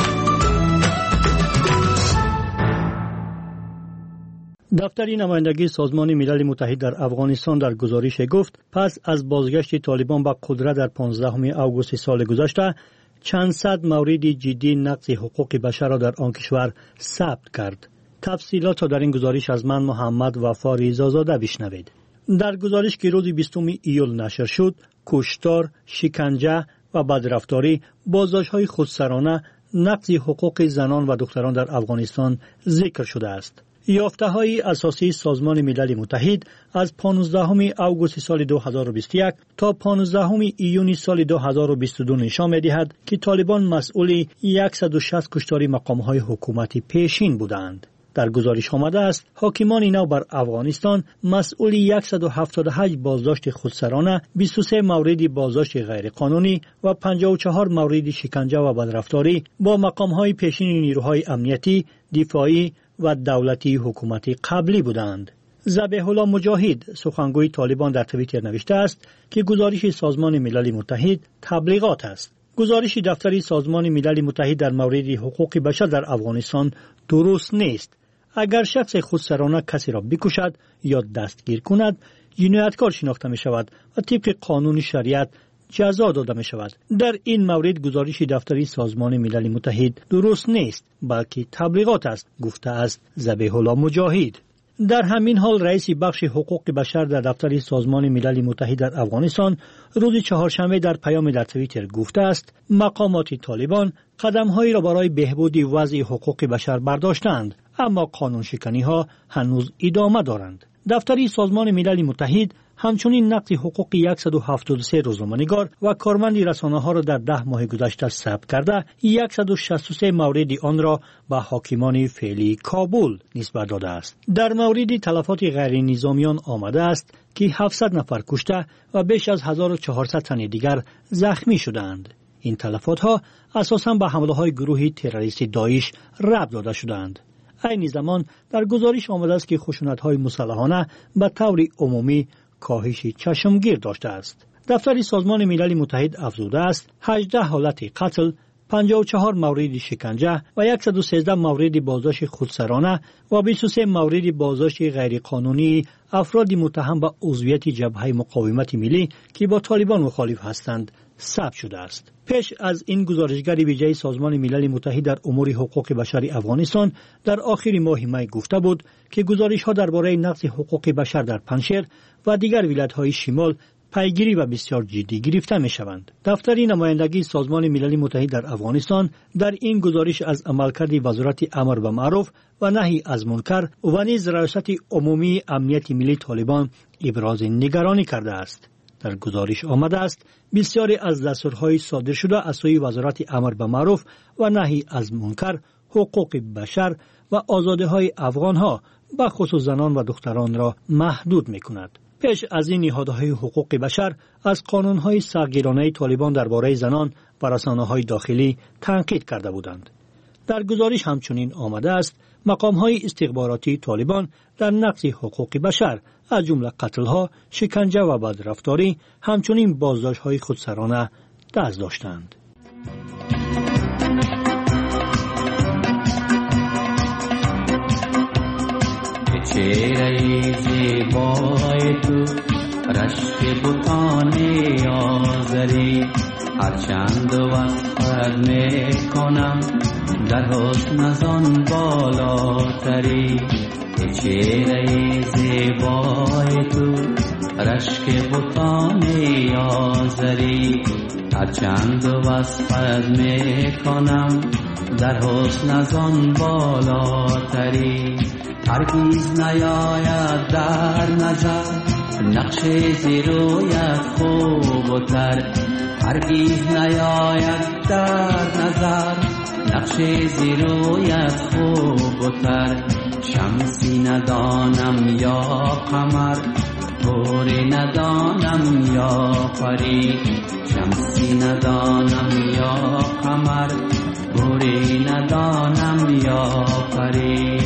دفتر نمایندگی سازمان ملل متحد در افغانستان در گزارش گفت پس از بازگشت طالبان به قدرت در پانزدهم آگوست سال گذشته چند صد مورد جدی نقض حقوق بشر را در آن کشور ثبت کرد. تفصیلات را در این گزارش از من محمد وفا ریزازاده بشنوید. در گزارش که روز بیستم ایول نشر شد، کشتار، شکنجه و بدرفتاری، بازداشت‌های خودسرانه، نقض حقوق زنان و دختران در افغانستان ذکر شده است. یافته‌های اساسی سازمان ملل متحد از پانزدهم آگوست سال دو هزار و بیست و یک تا پانزدهم ایون سال دو هزار و بیست و دو نشان می‌دهد که طالبان مسئول صد و شصت کشتاری مقام‌های حکومتی پیشین بودند. در گزارش آمده است حاکمان نو بر افغانستان مسئول صد و هفتاد و هشت بازداشت خودسرانه، بیست و سه مورد بازداشت غیرقانونی و پنجاه و چهار مورد شکنجه و بدرفتاری با مقام‌های پیشین نیروهای امنیتی، دفاعی و دولتی حکومتی قبلی بودند. ذبیح الله مجاهد سخنگوی طالبان در توییتر نوشته است که گزارش سازمان ملل متحد تبلیغات است. گزارش دفتر سازمان ملل متحد در مورد حقوق بشر در افغانستان درست نیست. اگر شخص خودسرانه کسی را بکشد یا دستگیر کند، جنایتکار شناخته می شود و طبق قانون شریعت جزا داده می شود. در این مورد گزارش دفتری سازمان ملل متحد درست نیست، بلکه تبلیغات است، گفته است ذبیح الله مجاهد. در همین حال رئیس بخش حقوق بشر در دفتر سازمان ملل متحد در افغانستان روز چهارشنبه در پیام در توییتر گفته است مقامات طالبان قدم‌هایی را برای بهبود وضع حقوق بشر برداشتند، اما قانون شکنی ها هنوز ادامه دارند. دفتر سازمان ملل متحد همچنین نقض حقوق صد و هفتاد و سه روزنامه‌نگار و کارمند رسانه‌ها را در ده ماه گذشته ثبت کرده، صد و شصت و سه مورد آن را به حاکمان فعلی کابل نسبت داده است. در مورد تلفات غیر نظامیان آمده است که هفتصد نفر کشته و بیش از هزار و چهارصد تن دیگر زخمی شدند. این تلفات ها اساساً به حمله های گروه تروریستی داعش ربط داده شدند. این زمان در گزارش آمده است که خشونت‌های مسلحانه به طور عمومی کاهش چشمگیر داشته است. دفتر سازمان ملل متحد افزوده است هجده حالت قتل، پنجاه و چهار مورد شکنجه و صد و سیزده مورد بازداشت خودسرانه و بیست و سه مورد بازداشت غیرقانونی افراد متهم به عضویت جبهه مقاومت ملی که با طالبان مخالف هستند ثبت شده است. پیش از این گزارشگر ویژه سازمان ملل متحد در امور حقوق بشر افغانستان در آخر ماه می گفته بود که گزارش‌ها درباره نقض حقوق بشر در پنجشیر و دیگر ولایت‌های شمال پیگیری و بسیار جدی گرفته می‌شوند. دفتر نمایندگی سازمان ملل متحد در افغانستان در این گزارش از عملکرد وزارت امر به معروف و نهی از منکر و نیز ریاست عمومی امنیت ملی طالبان ابراز نگرانی کرده است. در گزارش آمده است بسیاری از دستورهای صادر شده از سوی وزارت امر به معروف و نهی از منکر حقوق بشر و آزادی‌های افغان‌ها به خصوص زنان و دختران را محدود می‌کند. پیش از این نهادهای حقوق بشر از قانون‌های سختگیرانه طالبان درباره زنان و رسانه‌های داخلی تنقید کرده بودند. در گزارش همچنین آمده است مقام‌های استخباراتی طالبان در نقض حقوق بشر از جمله قتل‌ها، شکنجه و بدرفتاری همچنین بازداشت‌های خودسرانه دست داشتند. چهره زیبای تو رشک بوتان آزری هرچند وصفت میکنم در حسن از آن بالاتری. چهره زیبای تو رشک بوتان آزری هرچند وصفت میکنم در حسن از آن بالاتری. هرگیز نیاید در نظر نقش زیرویت خوب و تر، هرگیز نیاید در نظر نقش زیرویت خوب و تر. شمسی ندانم یا قمر، گوری ندانم یا پری، شمسی ندانم یا قمر، گوری ندانم یا پری.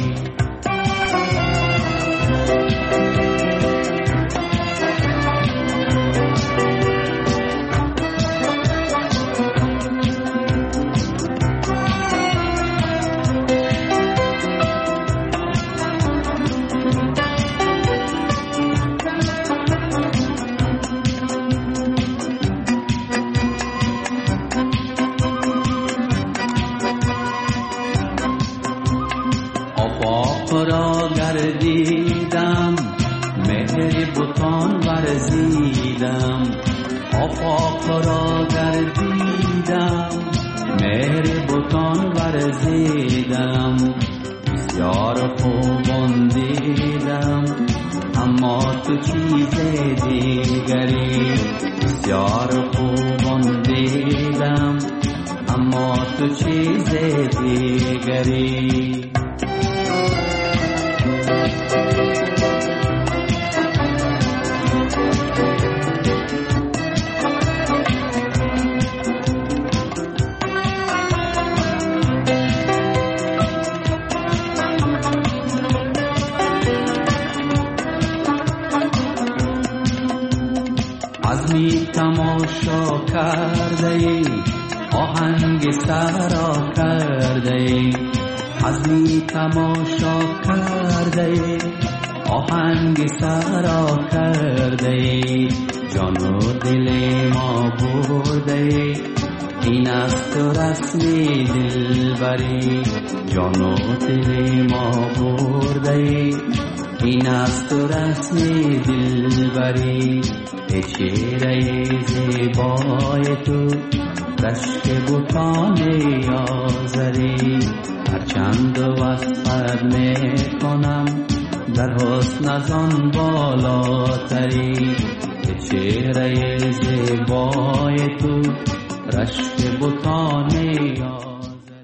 را گردیدم مهر بتان ورزیدم، آفاق را گردیدم مهر بتان ورزیدم، بسیار خوبان دیدم اما تو چیز دیگری، بسیار خوبان دیدم اما تو چیز دیگری. عزمی تماشا کرده ای آهنگ سرا کرده ای، عزمی تماشا کرده ای آهنگ سرا کرده ای، جان و دل ما برده ای این است رسمی دلبری، جان و دل ما برده ای این است رسمی دلبری. ای چهره زیبای تو رشک بتان آزری، هرچند وصفت میکنم در حسن از آن بالاتری. ای چهره زیبای تو رشک بتان آزری.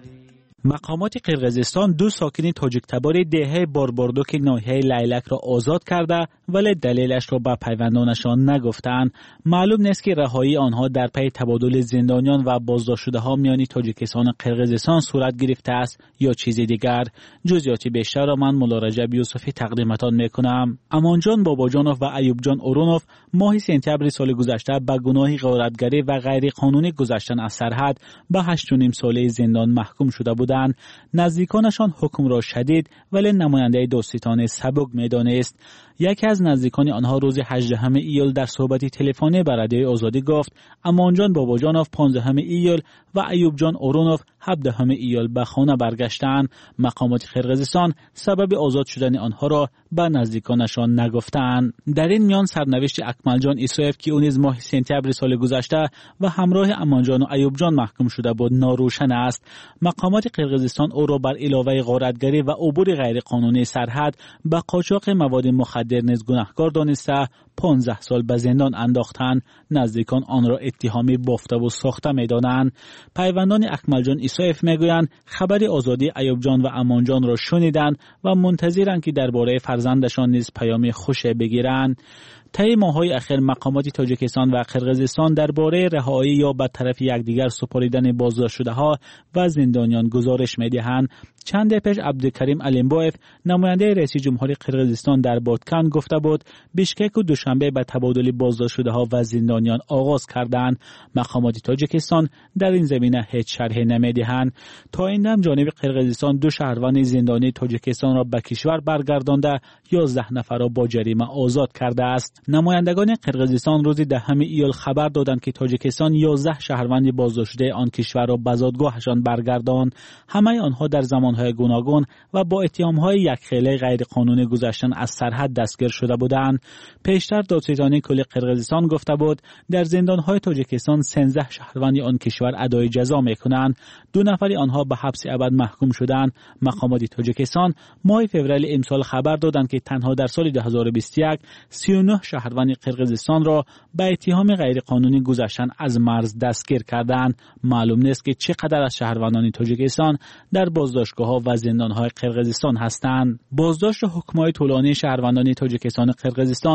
مقامات قرقیزستان دو ساکن تاجیک تبار دهه بارباردوک ناحیه لیلک را آزاد کرده ولی دلیلش را به پیوندانشان نگفتند. معلوم نیست که رهایی آنها در پی تبادل زندانیان و بازداشت شده ها میان تاجیکستان و قرقیزستان صورت گرفته است یا چیز دیگر. جزئیات بیشتر را من مولا رجب یوسفی تقدیمتان میکنم. امانجان باباجانوف و ایوب جان اورونوف ماه سپتامبر سال گذشته به گناه غارتگری و غیر قانونی گذشتن از سرحد به هشت و نیم ساله زندان محکوم شده بودند. نزدیکانشان حکم را شدید ولی نماینده دادستان سبک می‌دانست. یکی از نزدیکان آنها روز هجدهم ایول در صحبتی تلفنی به رادیوی آزادی گفت امانجان باباجانوف پانزدهم ایول و ایوب جان اورونوف هفدهم ایول به خانه برگشتند. مقامات قرقیزستان سبب آزاد شدن آنها را به نزدیکانشان نگفتند. در این میان سرنوشت اکمل جان ایسایف که او نیز ماه سپتامبر سال گذشته و همراه امانجان و ایوب جان محکوم شده بود ناروشن است. مقامات قرقیزستان او را بر علاوه غارتگری و عبور غیر قانونی سرحد به قاچاق مواد مخدر نیز گناهکار دانسته پانزده سال به زندان انداختند. نزدیکان آن را اتهامی بافته و ساخته می‌دانند. پیوندان اکمل جان ایسایف میگویند خبر آزادی ایوب جان و امان جان را شنیدند و منتظرند که درباره فرزندشان نیز پیام خوش بگیرند. طی ماه‌های اخیر مقامات تاجیکستان و قرقیزستان درباره رهایی یا به طرف یکدیگر سپاریدن بازداشت شده‌ها و زندانیان گزارش می‌دهند. چند پیش عبدالکریم علیمبایف نماینده رئیس جمهوری قرقیزستان در بادکن گفته بود بیشکک و دوشنبه به تبادل بازداشت شده‌ها و زندانیان آغاز کردند. مقامات تاجیکستان در این زمینه هیچ شرحی نمی‌دهند. تا این دم جانب قرقیزستان دو شهروند زندانی تاجیکستان را به کشور برگردانده یازده نفر را با جریمه آزاد کرده است. نمایندگان قرقیزستان روز دهم ایول خبر دادند که تاجیکستان یازده شهروند بازداشت شده آن کشور را به زادگاهشان برگرداند. همه آنها در زمانهای گوناگون و با اتهام‌های یکخیله غیر قانونی گذشتن از سرحد دستگیر شده بودند. پیشتر دادستانی کل قرقیزستان گفته بود در زندان‌های تاجیکستان سیزده شهروند آن کشور ادای جزا می‌کنند. دو نفر آنها به حبس ابد محکوم شدند. مقامات تاجیکستان ماه فوریه امسال خبر دادند که تنها در سال دو هزار و بیست و یک سی و نه شهروند قرقیزستان را به اتهام غیر قانونی گذشتن از مرز دستگیر کردند. معلوم نیست که چقدر از شهروندان تاجیکستان در بازداشتگاه‌ها و زندان‌های قرقیزستان هستند. بازداشت حکم‌های طولانی شهروندان تاجیکستان و قرقیزستان در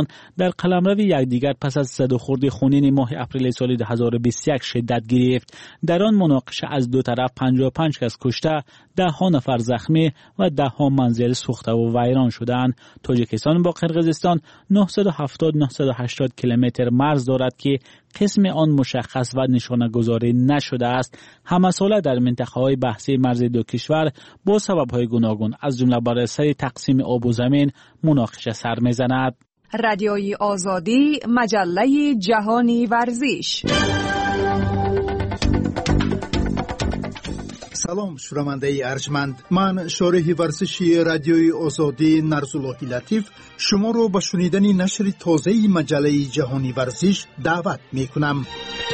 در قلمرو یکدیگر پس از زد و خورد خونین ماه اپریل سال دو هزار و بیست و یک شدت گرفت. در آن مناقشه از دو طرف پنجاه و پنج کس کشته، ده ها نفر زخمی و ده ها منزل سوخته و ویران شدند. تاجیکستان با قرقیزستان نهصد و هفتاد نهصد و هشتاد کیلومتر مرز دارد که قسم آن مشخص و نشانه گذاری نشده است. همه ساله در منطقه‌های بحثی مرز دو کشور با سبب‌های گوناگون از جمله بر سر تقسیم آب و زمین مناقشه سر می‌زند. رادیوی آزادی، مجله جهانی ورزش. سلام شنونده ارجمند، من شارح ورزشی رادیوی آزادی نرزالله لطیف شما رو به شنیدن نشر تازه مجله جهانی ورزش دعوت می کنم.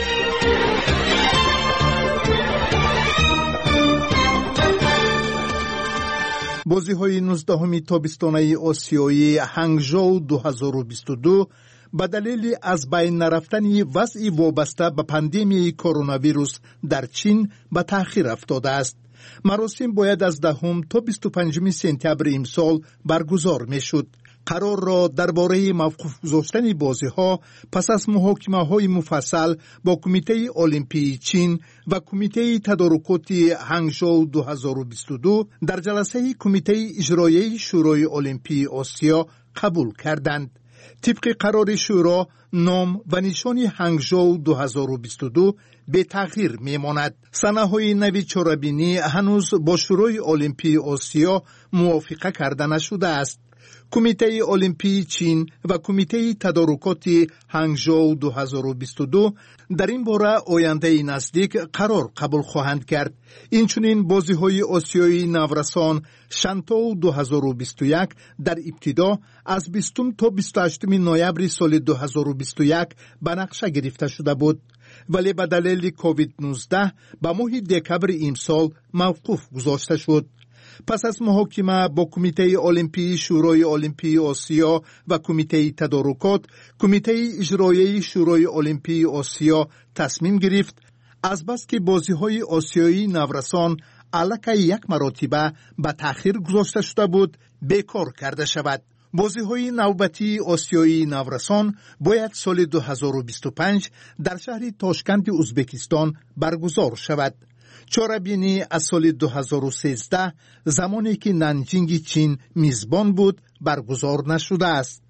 بازی های نوزدهم تابستانه آسیایی هنگژو دو هزار و بیست و دو به دلیل از بین نرفتن وضع وابسته به پاندمی کرونا ویروس در چین به تأخیر افتاده است. مراسم باید از دهم تا بیست و پنجم سپتامبر امسال برگزار می شد. قرار را درباره موقوف گذاشتن بازی ها پس از محاکمه های مفصل با کمیته المپی چین و کمیته تدارکات هنگژو دو هزار و بیست و دو در جلسه کمیته اجرایی شورای المپی آسیا قبول کردند. طبق قرار شورا نام و نشان هنگژو دو هزار و بیست و دو به تغییر میماند. صحنه‌های نوی چاره‌بینی هنوز با شورای المپی آسیا موافقه کرده نشده است. کمیته المپی چین و کمیته تدارکات هنگژو دو هزار و بیست و دو در این باره آینده نزدیک قرار قبول خواهند کرد. اینچنین بازی‌های آسیایی نورسان شانتو دو هزار و بیست و یک در ابتدا از بیستم تا بیست و هشتم نوامبر سال دو هزار و بیست و یک به نقشه گرفته شده بود، ولی به دلیل کووید نوزده به ماه دکبر امسال موقوف گذاشته شد. پس از محاکمه با کمیته المپی شورای المپی آسیا و کمیته تدارکات، کمیته اجرایی شورای المپی آسیا تصمیم گرفت از بس که بازی‌های آسیایی نورسان علاقه یک مرتبه به تأخیر گذاشته شده بود بیکار کرده شود. بازی‌های نوبتی آسیایی نورسان باید سال دو هزار و بیست و پنج در شهر تاشکند ازبکستان برگزار شود. چاره‌بینی از سال دو هزار و سیزده زمانی که نانجینگ چین میزبان بود برگزار نشده است.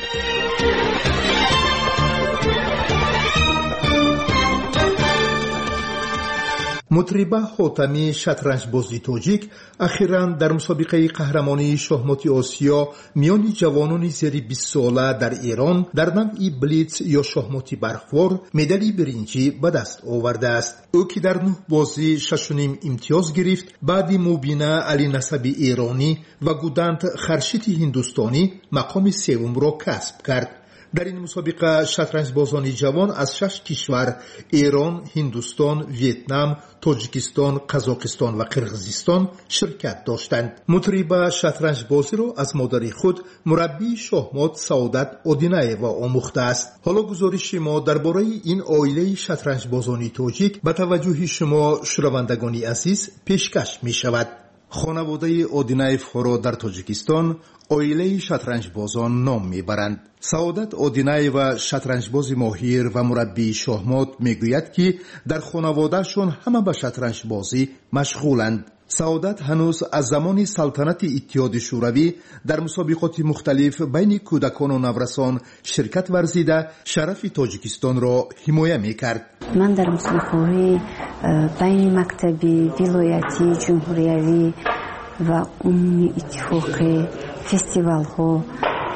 مطربه حاتمی شطرنج بازی تاجیک اخیراً در مسابقه قهرمانی شاهمات آسیا میان جوانان زیر بیست ساله در ایران در نوع بلیتز یا شاهمات برخوار مدال برنجی به دست آورده است. او که در نه بازی شش و نیم امتیاز گرفت، بعد مبینه علی نسبی ایرانی و گودند خرشیت هندوستانی مقام سوم را کسب کرد. در این مسابقه شطرنج بازان جوان از شش کشور ایران، هندوستان، ویتنام، تاجیکستان، قزاقستان و قرقیزستان شرکت داشتند. مطربه شطرنج بازی را از مادر خود مربی شاهمات سعادت آدینایوا آموخته است. حالا گزارش ما درباره این عائله شطرنج بازان تاجیک به توجه شما شنوندگان عزیز پیشکش می شود. خانواده آدینایف را در تاجیکستان عائله شطرنج بازان نام میبرند. سعادت آدینایوا شطرنج باز ماهر و مربی شاهمات میگوید که در خانوادهشون همه به شطرنج بازی مشغولند. سعادت هنوز از زمان سلطنت اتحاد شوروی در مسابقات مختلف بین کودکان و نورسان شرکت ورزیده شرف تاجیکستان را حمایت میکرد. من در مسابقات بین مکتبی، ولایتی، جمهوریوی و عمومی اتفاقی فستیوال ها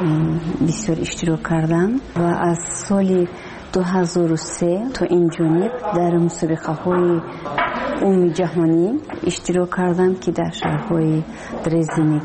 بسیار اشتراک کردم و از سال دو هزار و سه تا این جانب در مسابقه های عمومی جهانی اشتراک کردم که در شهرهای درزدن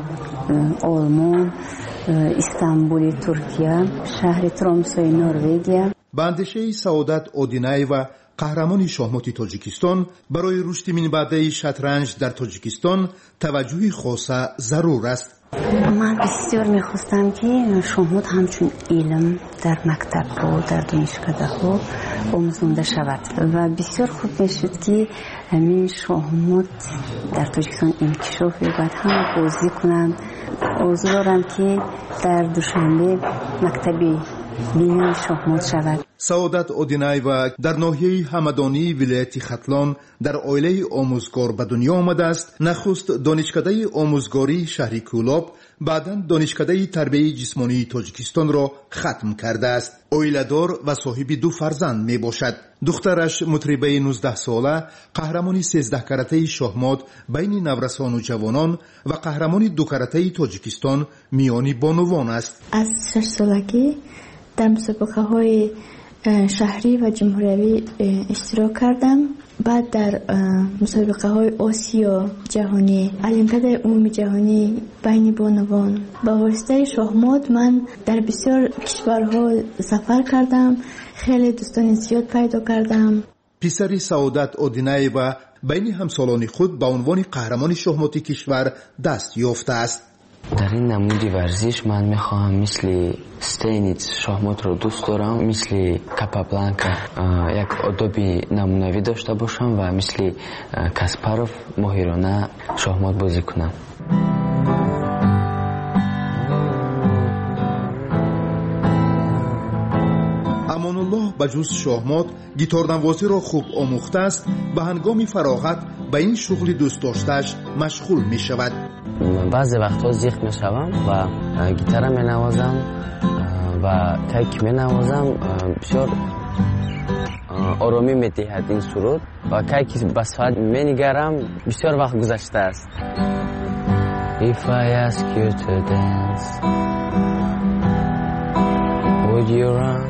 آلمان، استانبول ترکیه، شهر ترامسای نروژ. به اندیشه سعادت آدینایوا قهرمان شاهمات تاجیکستان برای رشد منبعد شطرنج در تاجیکستان توجه خاصه ضرور است. من بسیار میخواستم که شاهمات همچون علم در مکتب ها در دانشکده ها آموزانده شود و بسیار خوب میشد که همین شاهمات در تاجیکستان انکشاف یابد، همه بازی کنند. آرزو دارم که در دوشنبه مکتب بینی شهمات شود. سعادت اودینایوا در ناحیه همدانی ولایت ختلان در عائله آموزگار به دنیا آمده است. نخست دانشکده آموزگاری شهر کولاب، بعداً دانشکده تربیت جسمانی تاجیکستان را ختم کرده است. عائله‌دار و صاحب دو فرزند می باشد. دخترش مطربه نوزده ساله، قهرمان سیزده کرته شهمات بین نورسان و جوانان و قهرمان دو کرته تاجیکستان میانی بانوان است. از شش سالگی در مسابقه های شهری و جمهوری اشتراک کردم. بعد در مسابقه های آسیا جهانی، المپیاد عمومی جهانی بین بانوان با واسطه شهمات من در بسیار کشورها سفر کردم. خیلی دوستان زیاد پیدا کردم. پسر سعادت اودینایوا بین همسالان خود به عنوان قهرمان شهمات کشور دست یافته است. در این نمودی ورزش من میخواهم مثل استینیتس شهمات رو دوست دارم، مثل کاپابلانکا یک آدابی نمونوی داشته باشم و مثل کاسپاروف ماهرانه شهمات بازی کنم. امانالله بجز شهمات گیتارنوازی را خوب آموخته است. به هنگام فراغت به این شغل دوست داشته‌اش مشغول می شود. بعضی وقتها زیخ می شوم و گیتار می نوازم و کیک می نوازم. بسیار آرامی می دهد این سرود و کیک به ساعت می نگرم. بسیار وقت گذشته است. If I ask you to dance, would you run?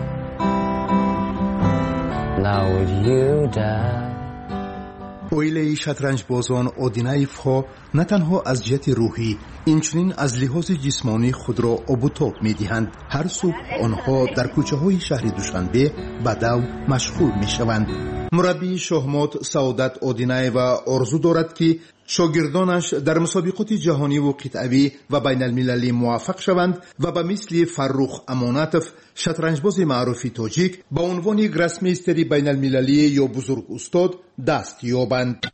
Now would you die? عائله شطرنج بازان اودینایف ها نه تنها از جهت روحی اینچنین از لحاظ جسمانی خود را آب و تاب می دهند. هر صبح آنها در کوچه های شهر دوشنبه به دو مشغول می شوند. مربی شهمات سعادت اودینایوا آرزو دارد که شاگردانش در مسابقات جهانی و قطعی و بین المللی موفق شوند و به مثل فرخ امانتوف شطرنجباز معروف تاجیک با عنوان گراسمیستری بین المللی یا بزرگ استاد دست یابند.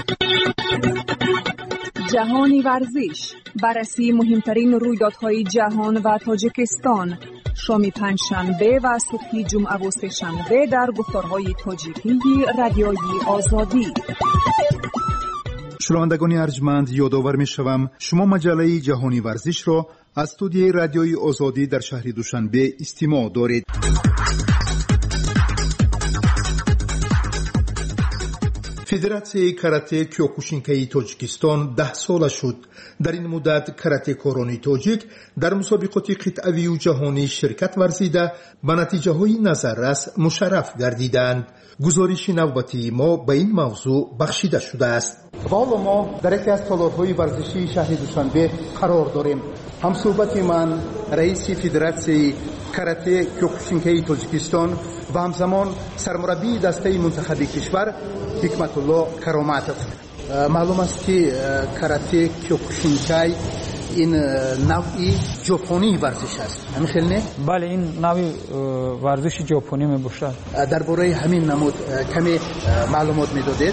جهانی ورزش، بررسی مهمترین رویدادهای جهان و تاجیکستان، شام پنجشنبه و صبح جمعه و سه‌شنبه در گفتارهای تاجیکی رادیوی آزادی. شنوندگان ارجمند، یادآور می‌شوم شما مجله جهانی ورزش را از استودیوی رادیوی آزادی در شهر دوشنبه استماع دارید. فدراسیون کاراته کیوکوشینکای تاجیکستان ده ساله شد. در این مدت کاراته کاران تاجیک در مسابقات قطعی و جهانی شرکت ورزیده به نتیجه های نظررس مشرف گردیدند. گزارش نوبتی ما به این موضوع بخشیده شده است. حالا ما در یکی از تالارهای ورزشی شهر دوشنبه قرار داریم. همصحبت من رئیس فدراسیون کاراته کیوکوشینکای تاجیکستان و همزمان سرمربی دسته منتخب کشور حکمت الله کراماتوف. معلوم است که کاراته کیوکوشینکای این نوعی ژاپنی ورزش است. همین خیلی نه؟ بله، این نوعی ورزش ژاپنی می باشد. درباره همین نمود کمی معلومات میدادید؟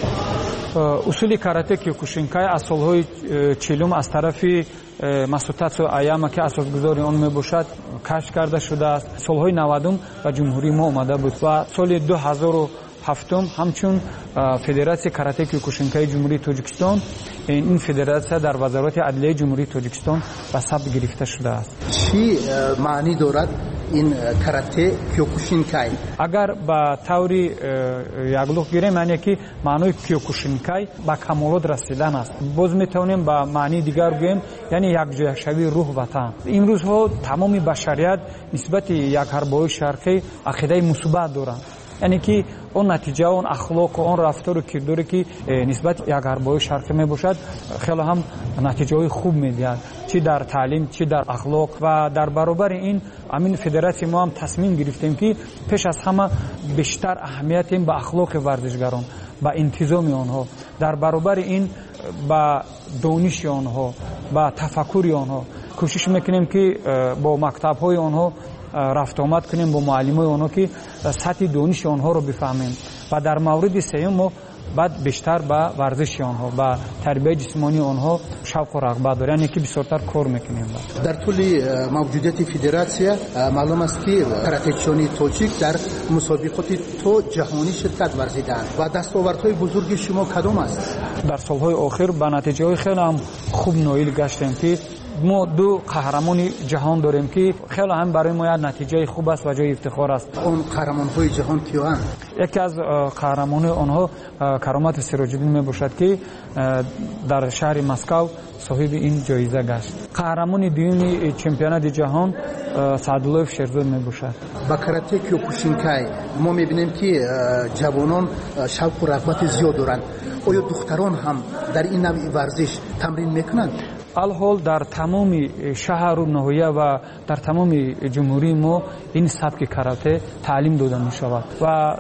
اصول کاراته کیوکوشینکای از سالهای چهلم از طرف مسوتاتسو آیاما که اساسگذار آن می باشد کشف کرده شده است. سالهای نودم و جمهوری ما آمده بود و سال دو هزار و هفتم همچون فدراسیون کاراته کیوکوشینکای جمهوری تاجیکستان این فدراسیون در وزارت عدلیه جمهوری تاجیکستان به ثبت گرفته شده است. چی معنی دارد این کاراته کیوکوشینکای؟ اگر به طوری یگلوخ گیریم معنی که معنی کیوکوشینکای به کمالات رسیدن است. باز میتونیم به معنی دیگر بگوییم یعنی یک جایشوی روح و تن. امروز ها تمام بشریت نسبت یک حربای شرقی عقیده مثبت دارند. یعنی که اون نتیجه اون اخلاق و اون رفتار و کرداری که نسبت یک حربای شرقی می باشد خیلی هم نتیجه خوب می دهد، چی در تعلیم چی در اخلاق. و در برابر این امین فدراسیون ما هم تصمیم گرفتیم که پیش از همه بیشتر اهمیت این به اخلاق ورزشگران، با انتظام آنها، در برابر این با دانش آنها، با تفکر آنها کوشش میکنیم که با مکتب های آنها رفت آمد کنیم، با معلم های آنها که سطح دانش آنها رو بفهمیم. و در مورد سوم ما بعد بیشتر به ورزش آنها با تربیت جسمانی آنها شوق و رغبت دارند، یعنی که بسیارتر کار میکنیم. در طول موجودیت فدراسیون معلوم است که کراته‌چیان تاجیک در مسابقات تو جهانی شرکت ورزیدند و دستاوردهای بزرگ شما کدام است؟ در سالهای آخر به نتیجه خیلی هم خوب نایل گشتیم که ما دو قهرمان جهان داریم که خیلی هم برای ما نتیجه خوب است و جای افتخار است. اون قهرمان‌های جهان کیان؟ یکی از قهرمان آنها کرامت سراج‌الدین می باشد که در شهر مسکو صاحب این جایزه گشت. قهرمان دوم چمپیونات جهان سعدالله شیرزاد می باشد. با کاراته کیوکوشینکای ما می‌بینیم که جوانان شوق و رغبت زیاد دارند. آیا دختران هم در این نوع ورزش تمرین میکنند؟ الحال در تمام شهر و ناحیه و در تمام جمهوری ما این سبک کاراته تعلیم داده می شود و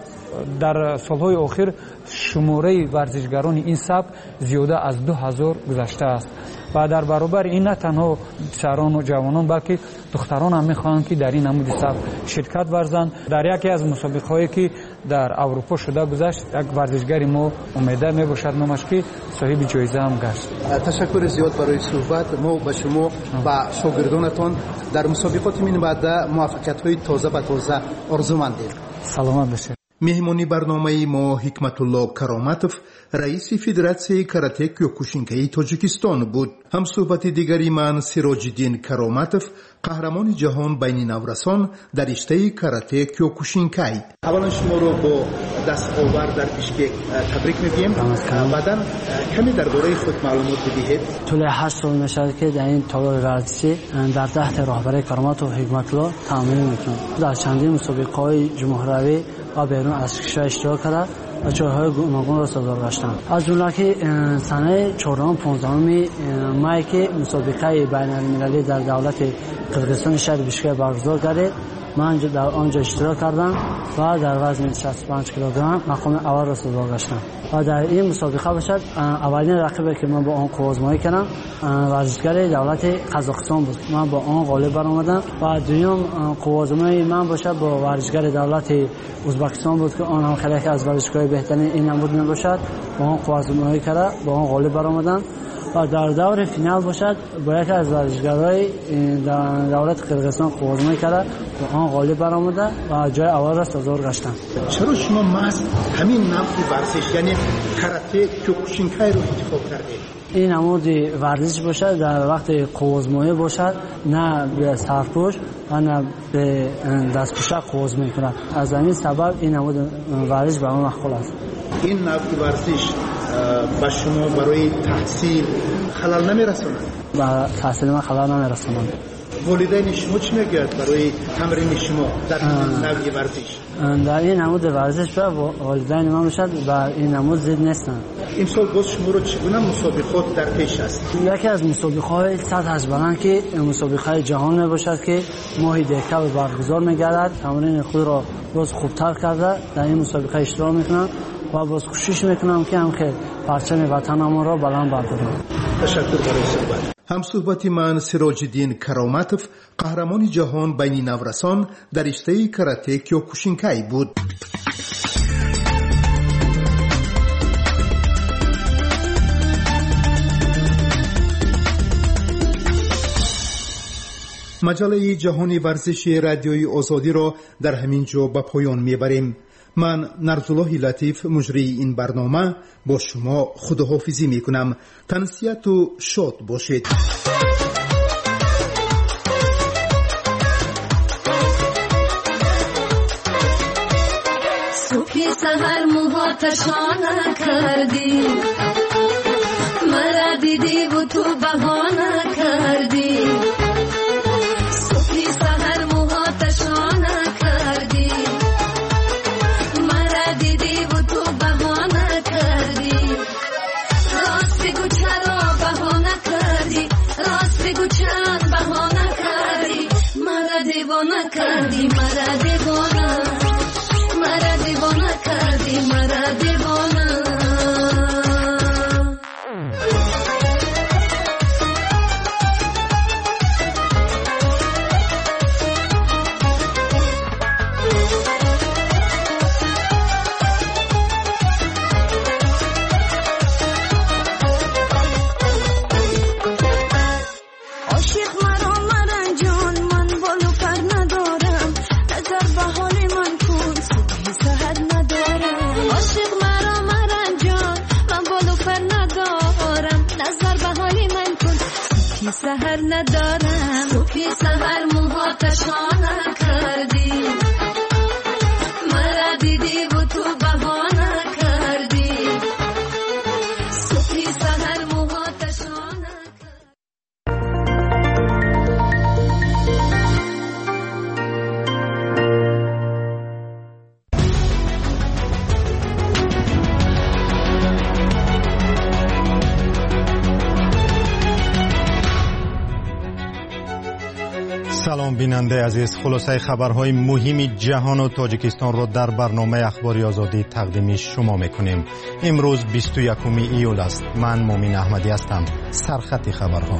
در سالهای آخر شماره ورزشگران این سبک زیاده از دو هزار گذشته است و در برابر این نه تنها پسران و جوانان بلکه دختران هم میخواهند که در این نمود سبک شرکت ورزند. در یکی از مسابقه هایی که در اروپا شده گذشت یک ورزشگری ما امیده می باشد نامش که صاحب جایزه هم گشت. تشکر زیاد برای صحبت. ما به شما و شاگردانتان در مسابقات من بعد موفقیت های تازه به تازه آرزومندیم. سلامت باشید. مهمانی برنامه ما حکمت الله کرامتوف رئیس فدراسیون کاراته کیوکوشینکای تاجیکستان بود. هم صحبت دیگری من سراج‌الدین کرامتوف قهرمان جهان بین نورسان در رشته کاراته کیوکوشینکای. اولا شما رو با دستاورد در بشکک تبریک میگیم. بعداً کمی درباره خود معلومات بدهید. طول هشت سال میشه که در این تالار ورزشی در تحت رهبری کرامتوف حکمت الله تمرین میکنم. در چندین مسابقه‌های جمهوری و بیرون از کشور اشتراک کرده و جایهای گوناگون را سازمان داشتم. از جمله که سنه چهارم پانزدهم مای که مسابقه بین المللی در دولت قرقیزستان شهر بشکک برگزار گردید، من در آنجا اشتراک کردم و در وزن شصت و پنج کیلوگرم مقام اول را سازمان داشتم و در این مسابقه باشد اولین رقیبی که من با آن قوازمایی کردم ورزشگر دولت قزاقستان بود. من با آن غالب برآمدم و دوم قوازمایی من باشد با ورزشگر دولت ازبکستان بود که آن هم خیلی از ورزشگاه بهترین این نمود می باشد. با آن قوازمایی کرده با آن غالب برآمدم و در دور فینال باشد با یکی از ورزشگرای دولت قرقیزستان قوازمایی کرده با آن غالب برآمده و جای اول را سازمان گشتم. چرا شما محض همین نوع ورزش یعنی کاراته کیوکوشینکای رو انتخاب کردید؟ این نمود ورزش باشد در وقت قوازمایی باشد، نه به سرپوش و نه به دستپوشک قوازمایی کند. از همین سبب این نمود ورزش به من مقبول است. این نوع ورزش با شما برای تحصیل خلل نمیرساند؟ با تحصیل من خلل نمیرساند. والدین شما چی میگویند برای تمرین شما در این نوع ورزش؟ در این نمود ورزش با والدین من باشد و این نمود زید نیستند. امسال باز شما رو چگونه مسابقات در پیش است؟ یکی از مسابقه‌های سطح از بلند که مسابقه جهان می باشد که ماهی دکه برگزار می‌گردد. تمرین خود را باز خوبتر کرده در این مسابقه اشتراک می‌کنم و باز کوشش می‌کنم که هم که پرچم وطنم را بلند بردارم. تشکر برای صحبت. هم صحبت من سراج‌الدین کرامتوف قهرمان جهان بین نورسان در رشته کاراته کیوکوشینکای بود. مجله جهانی ورزشی رادیوی آزادی را در همین جا به پایان میبریم. من نرزالله لطیف مجری این برنامه با شما خداحافظی میکنم. تنسیت و شاد باشید. صبح سحر موهاتشان کردی، مرا دیدی و تو بهانه کردی. صبح سحر موهاتشان کردی، مرا دیدی و تو بهانه کردی. راست بگو چرا بهانه کردی، راست بگو چرا بهانه کردی. مرا دیوانه کردی، مرا دیوانه، مرا دیوانه کردی، مرا دیوانه. صبح سحر ندارم صبح سحر موهاتشان کردی مرا دیدی و تو بهانه کردی صبح سحر موهاتشان سلام بیننده عزیز، خلاصه خبرهای مهم جهان و تاجیکستان را در برنامه اخباری آزادی تقدیم شما میکنیم. امروز بیست و یکم ایول است. من مومن احمدی هستم. سرخط خبرها: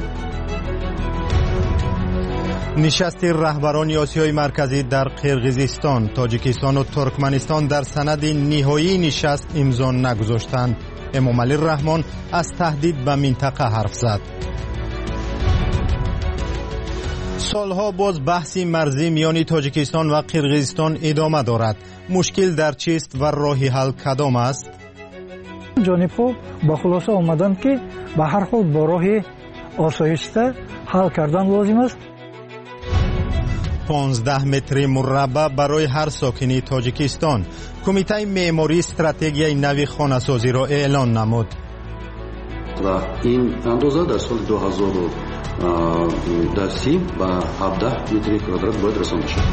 نشست رهبران آسیای مرکزی در قرقیزستان، تاجیکستان و ترکمنستان در سند نهایی نشست امضا نگذاشتند. امامعلی رحمان از تهدید به منطقه حرف زد. سالها باز بحث مرزی میان تاجیکستان و قرقیزستان ادامه دارد. مشکل در چیست و راه حل کدام است؟ جانب‌ها با خلاصه آمدند که به هر حال با راه آسایشته حل کردن لازم است. پانزده متر مربع برای هر ساکنی تاجیکستان. کمیته معماری استراتژی نوی خانه‌سازی را اعلان نمود. و این اندازه در سال دو هزار و سی به هفده متر کوادرات باید رسانده شد.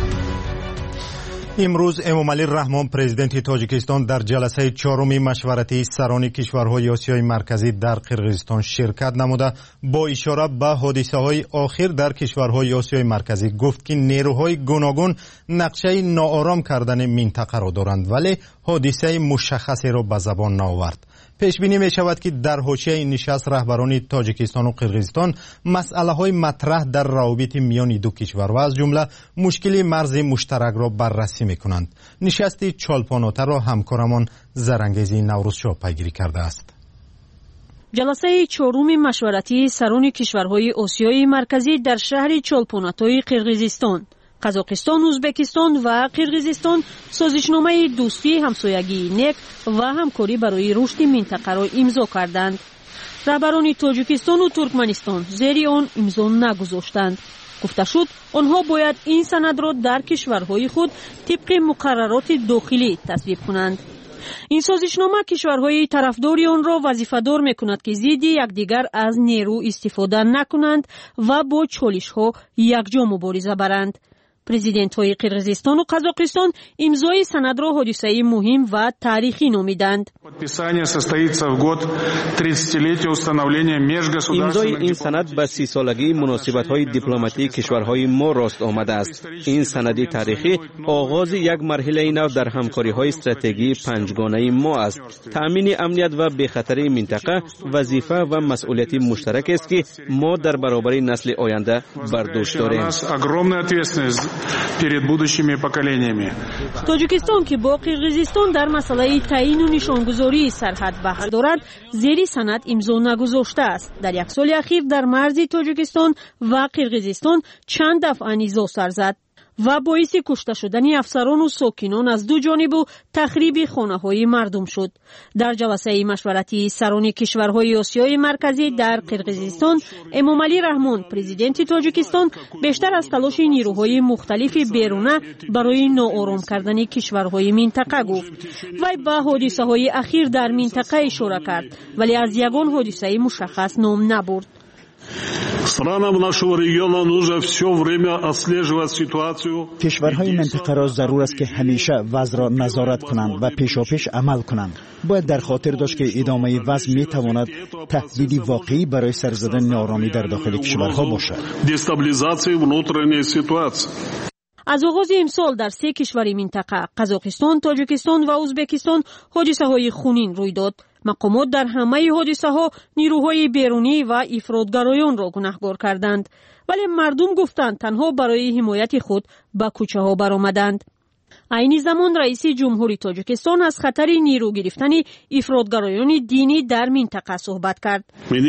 امروز امامعلی رحمان پرزیدنت تاجیکستان در جلسه چهارم مشورتی سران کشورهای آسیای مرکزی در قرقیزستان شرکت نموده با اشاره به حادثه‌های اخیر در کشورهای آسیای مرکزی گفت که نیروهای گوناگون نقشه ناآرام کردن منطقه را دارند ولی حادثه مشخصی را به زبان نآورد. پیش بینی می شود که در حاشیه این نشست رهبران تاجیکستان و قرقیزستان مسئله های مطرح در روابط میان دو کشور و از جمله مشکل مرز مشترک را بررسی می کنند. نشست چالپانوته را همکارمان زرانگیزی نوروزشاه پیگیری کرده است. جلسه چهارم مشورتی سران کشورهای آسیای مرکزی در شهر چالپانوتای قرقیزستان، قزاقستان، ازبکستان و قرقیزستان سازشنامه دوستی، همسایگی نیک و همکاری برای رشد منطقه را امضا کردند. رهبران تاجیکستان و ترکمنستان زیر آن امضا نگذاشتند. گفته شد آنها باید این سند را در کشورهای خود طبق مقررات داخلی تصویب کنند. این سازشنامه کشورهای طرفدار آن را وظیفه‌دار می‌کند که ضد یکدیگر از نیرو استفاده نکنند و با چالش‌ها یکجا مبارزه برند. پرزیدنت های قرقیزستان و قزاقستان امضای سند را حادثه مهم و تاریخی نامیدند. امضای این سند به سی سالگی مناسبت های دیپلماتیک کشورهای ما راست آمده است. این سند تاریخی آغاز یک مرحله نو در همکاری های استراتژی پنجگانه ما است. تأمین امنیت و بی‌خطری منطقه وظیفه و مسئولیت مشترک است که ما در برابر نسل آینده بر دوش داریم. перед будущими поколениями. تاجیکستان که با قرقیزستان در مسئله تعیین و نشانگذاری سرحد بحث دارد، زیر سند امضا نگذاشته است. در یک سال اخیر در مرز تاجیکستان و قرقیزستان چند دفعه نیزا سر زد و باعث کشته شدن افسران و ساکنان از دو جانب و تخریب خانه‌های مردم شد. در جلسه مشورتی سران کشورهای آسیای مرکزی در قرقیزستان، امامعلی رحمان پرزیدنت تاجیکستان بیشتر از تلاش نیروهای مختلف بیرونه برای ناآرام کردن کشورهای منطقه گفت. وی به حادثه‌های اخیر در منطقه اشاره کرد ولی از یگان حادثه مشخص نام نبرد. Странам нашего региона нужно все время отслеживать ситуацию. کشورهای منطقه را ضرور است که همیشه وضع را نظارت کنند و پیشاپیش عمل کنند. باید در خاطر داشت که ادامه وضع می تواند تهدیدی واقعی برای سر زدن ناآرامی در داخل کشورها باشد. Дестабилизация внутренней ситуации. از آغاز امسال در سه کشور منطقه قزاقستان، تاجیکستان و ازبکستان حادثه‌های خونین روی داد. مقامات در همه حادثه‌ها نیروهای بیرونی و افراطگرایان را گناهکار کردند، ولی مردم گفتند تنها برای حمایت خود به کوچه‌ها برآمدند. عین زمان رئیس جمهوری تاجیکستان از خطر نیرو گرفتن افراطگرایان دینی در منطقه صحبت کرد.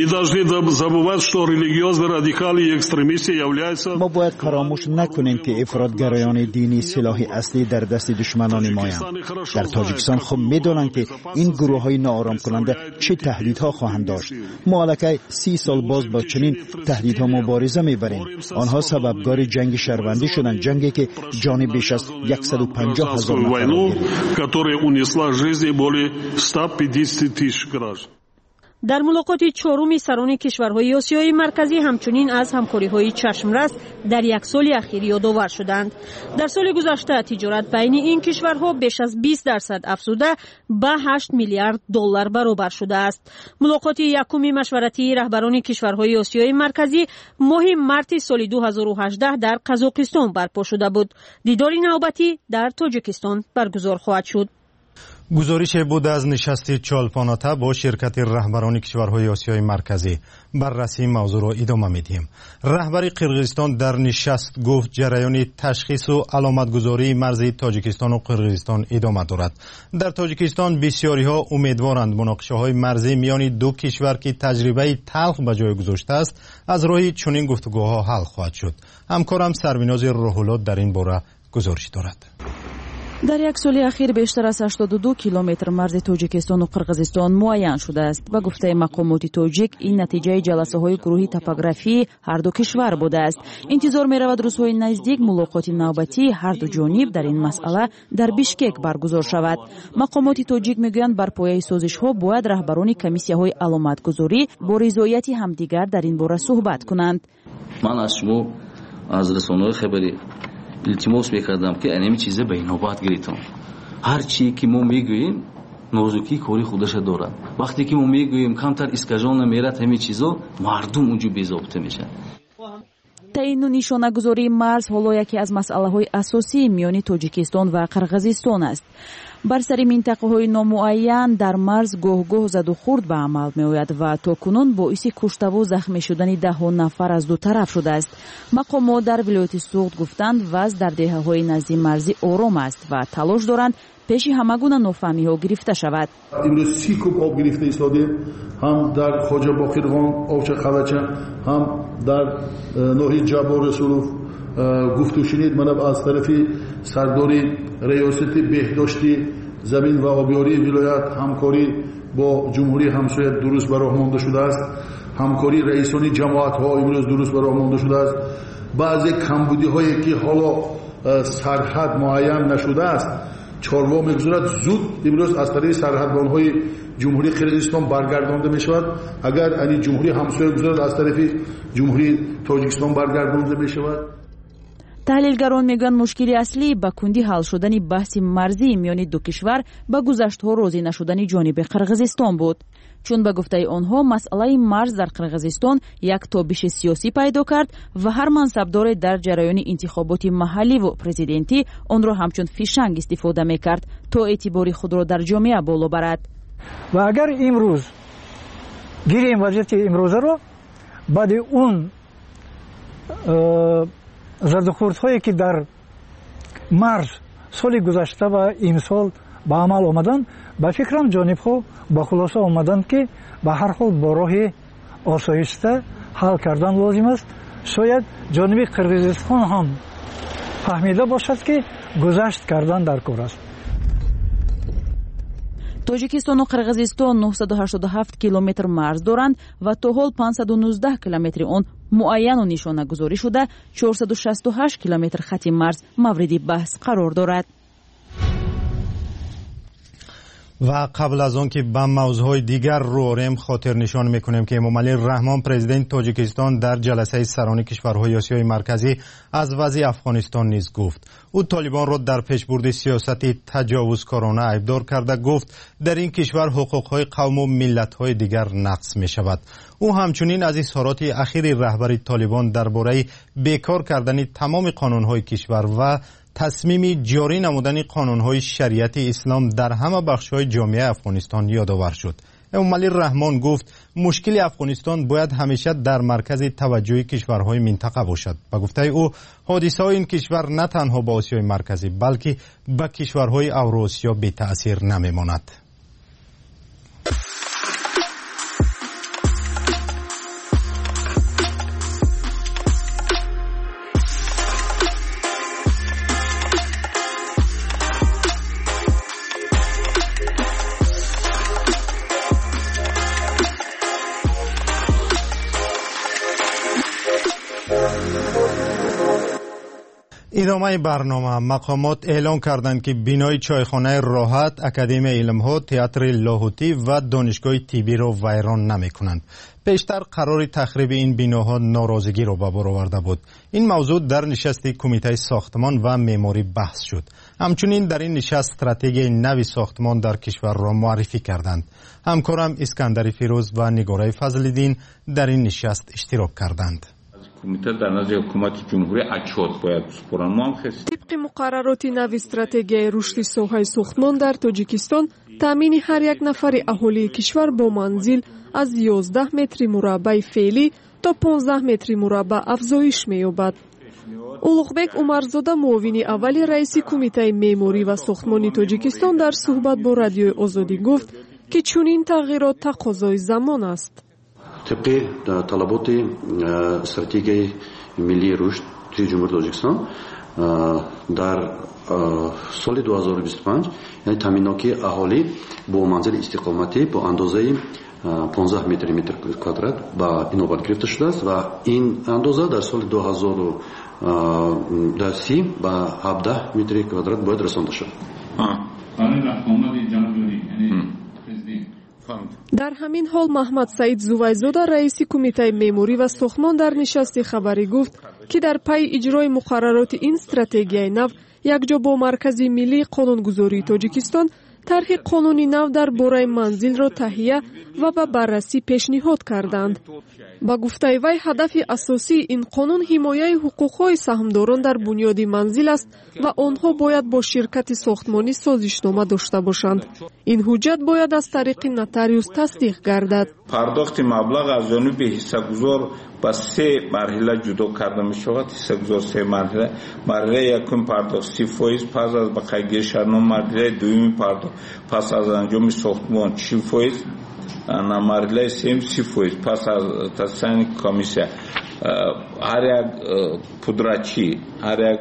ما باید فراموش نکنیم که افراطگرایان دینی سلاح اصلی در دست دشمنان مایند. در تاجیکستان خب میدونند که این گروه های ناآرام کننده چه تهدیدها خواهند داشت. ما الکی سی سال باز با چنین تهدیدها مبارزه میبریم. آنها سببگار جنگ شهروندی شدند، جنگی که جان بیش از صد و پنجاه هزار نفر گرفت. در ملاقات چهارم سران کشورهای آسیای مرکزی همچنین از همکاری‌های چشمرس در یک سال اخیر یادآور شدند. در سال گذشته تجارت بین این کشورها بیش از بیست درصد افزوده به هشت میلیارد دلار برابر شده است. ملاقات یکم مشورتی رهبران کشورهای آسیای مرکزی ماه مارس سال دو هزار و هجده در قزاقستان برپا شده بود. دیدار نوبتی در تاجیکستان برگزار خواهد شد. گزارش بود از نشست چالپاناتا با شرکت رهبران کشورهای آسیای مرکزی. بررسی موضوع را ادامه میدیم. رهبر قرقیزستان در نشست گفت جریان تشخیص و علامتگذاری مرزی تاجیکستان و قرقیزستان ادامه دارد. در تاجیکستان بسیاری ها امیدوارند مناقشه های مرزی میان دو کشور که تجربه تلخ به جای گذاشته است از راه چنین گفتگوها حل خواهد شد. همکارم سربیناز روح‌الله در این باره گزارش دارد. در یک سال اخیر بیشتر از هشتاد و دو کیلومتر مرز تاجیکستان و قرقیزستان معین شده است. به گفته مقامات تاجیک این نتیجه جلسه های گروهی توپوگرافی هر دو کشور بوده است. انتظار می رود روزهای نزدیک ملاقات نوبتی هر دو جانب در این مسئله در بیشکک برگزار شود. مقامات تاجیک میگویند بر پایه سازش ها باید رهبران کمیسیه های علامتگذاری با رضایت همدیگر در این باره صحبت کنند. من از شما از رسانه‌های خبری التماس میکردم که اینمی چیزه به نوبت گرفتم. هر چی که ما میگوییم نازکی کاری خودش دارد. وقتی که ما میگوییم کمتر اسکاجان نمیرد همین چیزا مردم اونجا بی‌ضابطه میشن. تعیین و نشانه‌گذاری مرز حالا یکی از مسئله‌های اساسی میان تاجیکستان و قرقیزستان است. بر سر منطقه‌های نامعین در مرز گاه-گاه زد و خورد به عمل می‌آید و تاکنون باعث کشته و زخمی شدن ده‌ها نفر از دو طرف شده است. مقامات در ولایت سوخت گفتند وضع در دهه‌های نزدیک مرزی آرام است و تلاش دارند پیش همگونه نافهمی‌ها گرفته شود. امروز سی کوب آب گرفته ایستاده، هم در خواجه باقرخان آوچه خلچه، هم در ناحیه جبار رسولوف گفت و شنید. من از طرف سردار ریاست بهداشتی زمین و آبیاری ولایت همکاری با جمهوری همسایه درست به راه مانده شده است. همکاری رئیسان جماعت ها امروز درست به راه مانده شده است. بعضی کمبودی هایی که حالا سرحد معین نشده است چاروا میگذارد زود امروز از طریق سرحدبان های جمهوری قرقیزستان برگردانده می شود. اگر این جمهوری همسایه گذارد از طرف جمهوری تاجیکستان برگردانده می شود. تحلیلگران میگن مشکل اصلی با کندی حل شدن بحث مرزی میان دو کشور با گذشته‌ها راضی نشدن جانب قرقیزستان بود. چون به گفته آنها مسئله مرز در قرقیزستان یک تابش سیاسی پیدا کرد و هر منصبدار در جریان انتخابات محلی و پرزیدنتی آن را همچون فیشنگ استفاده میکرد تا اعتبار خود را در جامعه بالا برد. و اگر امروز گیریم وضعیت امروزه را بعد اون زدخوردهایی که در مرز سال گذشته و امسال به عمل آمدن به فکرم جانبها با خلاصه آمدن که به هر حال با راه آسایشته حل کردن لازم است. شاید جانب قرقیزستان هم فهمیده باشد که گذشت کردن در کار است. تاجیکستان و قرقیزستان نهصد و هشتاد و هفت کیلومتر مرز دارند و تا حال پانصد و نوزده کیلومتر آن معین و نشانه گذاری شده. چهارصد و شصت و هشت کیلومتر خط مرز مورد بحث قرار دارد. و قبل از آن که به موضوعهای دیگر رو آریم خاطر نشان میکنیم که امام علی رحمان پرزیدنت تاجیکستان در جلسه سران کشورهای آسیای مرکزی از وضع افغانستان نیز گفت. او طالبان را در پیشبرد سیاست تجاوزکارانه عیبدار کرده گفت در این کشور حقوقهای قوم و ملت‌های دیگر نقض می شود. او همچنین از اظهارات اخیر رهبر طالبان درباره بیکار کردن تمام قانون‌های کشور و تصمیم جاری نمودن قانون‌های شریعت اسلام در همه بخش‌های جامعه افغانستان یادآور شد. امومعلی رحمان گفت مشکل افغانستان باید همیشه در مرکز توجه کشورهای منطقه باشد. با گفته او حادثه های این کشور نه تنها با آسیای مرکزی بلکه به کشورهای اوراسیا بی تأثیر نمیماند. ادامه برنامه. مقامات اعلام کردند که بینای چایخانه راحت، اکادمی علم‌ها، تئاتر لاهوتی و دانشگاه طبی را ویران نمی‌کنند. پیشتر قرار تخریب این بیناها ناراضگی را به بار آورده بود. این موضوع در نشست کمیته ساختمان و معماری بحث شد. همچنین در این نشست استراتژی نوی ساختمان در کشور را معرفی کردند. همکارم اسکندر فیروز و نگاره فضل‌الدین در این نشست اشتراک کردند. کمیته در نزد حکومت جمهوری اجهاد باید بسپرند. ما هم خست طبق مقررات نوی استراتژی رشد ساحه ساختمان در تاجیکستان تامین هر یک نفر اهالی کشور با منزل از یازده متر مربع فعلی تا پانزده متر مربع افزایش می‌یابد. улуғбек умарзода муовини аввали раиси кумитаи меъморӣ ва сохтмони тоҷикистон дар суҳбат бо радиои озодӣ гуфт ки чунин тағйирот тақозои замон аст. طبق طلبات استراتژی ملی رشد جمهوری تاجیکستان در سال دو هزار و بیست و پنج یعنی تامینات اهالی با منزل استقامتی با اندازه پانزده متر متر کوادرات با اینوبت گرفته شده است و این اندازه در سال دو هزار و سی با هفده متر کوادرات باید رسانده شد. дар ҳамин ҳол маҳмад саид зувайзода раиси кумитаи меъморӣ ва сохтмон дар нишасти хабарӣ гуфт ки дар пайи иҷрои муқаррароти ин стратегияи нав якҷо бо маркази миллии қонунгузории тоҷикистон тарҳи қонуни нав дар бораи манзилро таҳия ва ба баррасӣ пешниҳод карданд. ба гуфтаи вай ҳадафи асосии ин қонун ҳимояи ҳуқуқҳои саҳмдорон дар бунёди манзил аст ва онҳо бояд бо ширкати сохтмонӣ созишнома дошта бошанд. ин ҳуҷҷат бояд аз тариқи нотариус тасдиқ гардад. пардохти маблағ аз ҷониби ҳиссагузор ба се марҳила ҷудо карда мешавад. ҳиссагузор се марҳила. марҳилаи якум пардохт си фоиз пас аз ба қайдгирии шаҳрном, марҳилаи дуюми пардохт пас аз анҷоми сохтмон чил фоиз, марҳилаи сеюм си фоиз пас аз тасдиқи комиссия. ҳар як пудрачӣ, ҳар як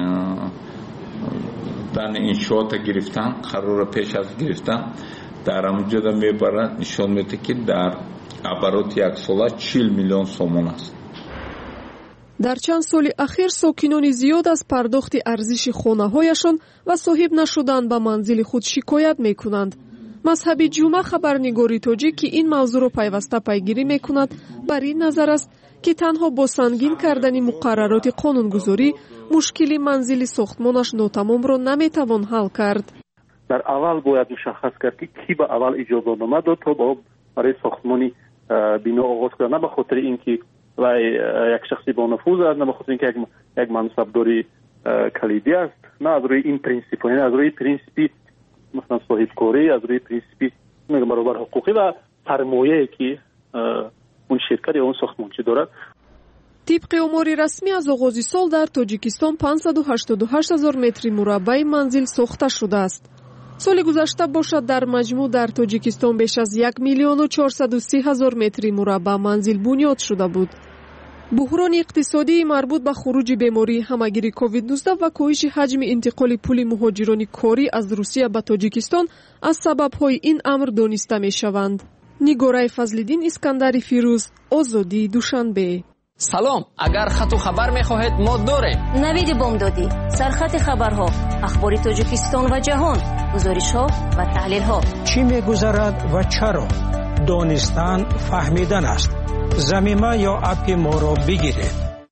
дан иншоота гирифтан, қарора пеш аз гирифтан дар ҳамонҷода мебарад, нишон медиҳад ки дар обороти яксола чил миллион сомон аст. дар чанд соли ахир сокинони зиёд аз пардохти арзиши хонаҳояшон ва соҳиб нашудан ба манзили худ шикоят мекунанд. мазҳаби ҷумъа хабарнигори тоҷик ки ин мавзӯъро пайваста пайгирӣ мекунад бар ин назар аст ки танҳо бо сангин кардани муқаррароти қонунгузорӣ мушкили манзили сохтмонаш нотамомро наметавон ҳал кард. дар аввал бояд мушаххас кард ки кӣ ба аввал иҷозатнома дод то барои сохтмони бино оғоз кунад, на ба хотири ин ки вай як шахси бонуфуз аст, на ба хотири ин ки як мансабдори калидӣ аст, на аз рӯи ин принсипҳо, яъне аз рӯи принсипи مثلا صاحبکاری، از روی پرینسیپی برابر حقوقی و سرمایه‌ای که اون شرکت یا اون ساختمانچی دارد. طبق آماری رسمی از آغاز سال در تاجیکستان پانصد و هشتاد و هشت هزار متر مربع منزل ساخته شده است. سال گذشته باشد در مجموع در تاجیکستان بیش از یک میلیون و چهارصد و سی هزار متر مربع منزل بنیاد شده بود. بحران اقتصادی مربوط به خروج بیماری همگیری کووید نوزده و کاهش حجم انتقال پول مهاجران کاری از روسیه به تاجیکستان از سبب‌های این امر دانسته می‌شوند. نگاره فضل‌الدین، اسکندر فیروز، آزادی، دوشنبه. سلام، اگر خط و خبر می‌خواهید ما داریم. نوید بامدادی، سرخط خبرها، اخبار تاجیکستان و جهان، گزارش‌ها و تحلیل‌ها. چی می‌گذرد و چرا؟ دانستن، فهمیدن است. زمینه یا اپی ما را بگیرید.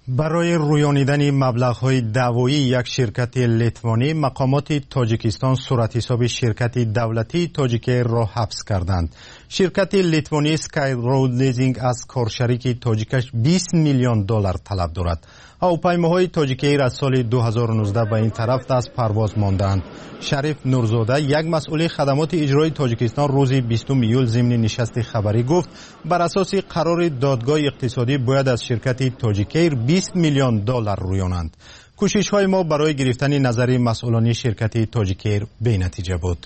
برای رویانیدن مبلغ‌های دعوایی یک شرکت لیتوانی، مقامات تاجیکستان صورتحساب شرکت دولتی تاجیک را حبس کردند. شرکت لیتوانی سکای رود لیزینگ از کارشریک تاجیکش بیست میلیون دلار طلب دارد. هواپیماهای تاجیک ایر از سال دو هزار و نوزده به این طرف دست پرواز ماندند. شریف نورزاده، یک مسئول خدمات اجرایی تاجیکستان، روز بیستم ایول ضمن نشست خبری گفت بر اساس قرار دادگاه اقتصادی باید از شرکت تاجیک ایر بیست میلیون دلار رویانند. کوشش‌های ما برای گرفتن نظر مسئولان شرکت تاجیک ایر بی نتیجه بود.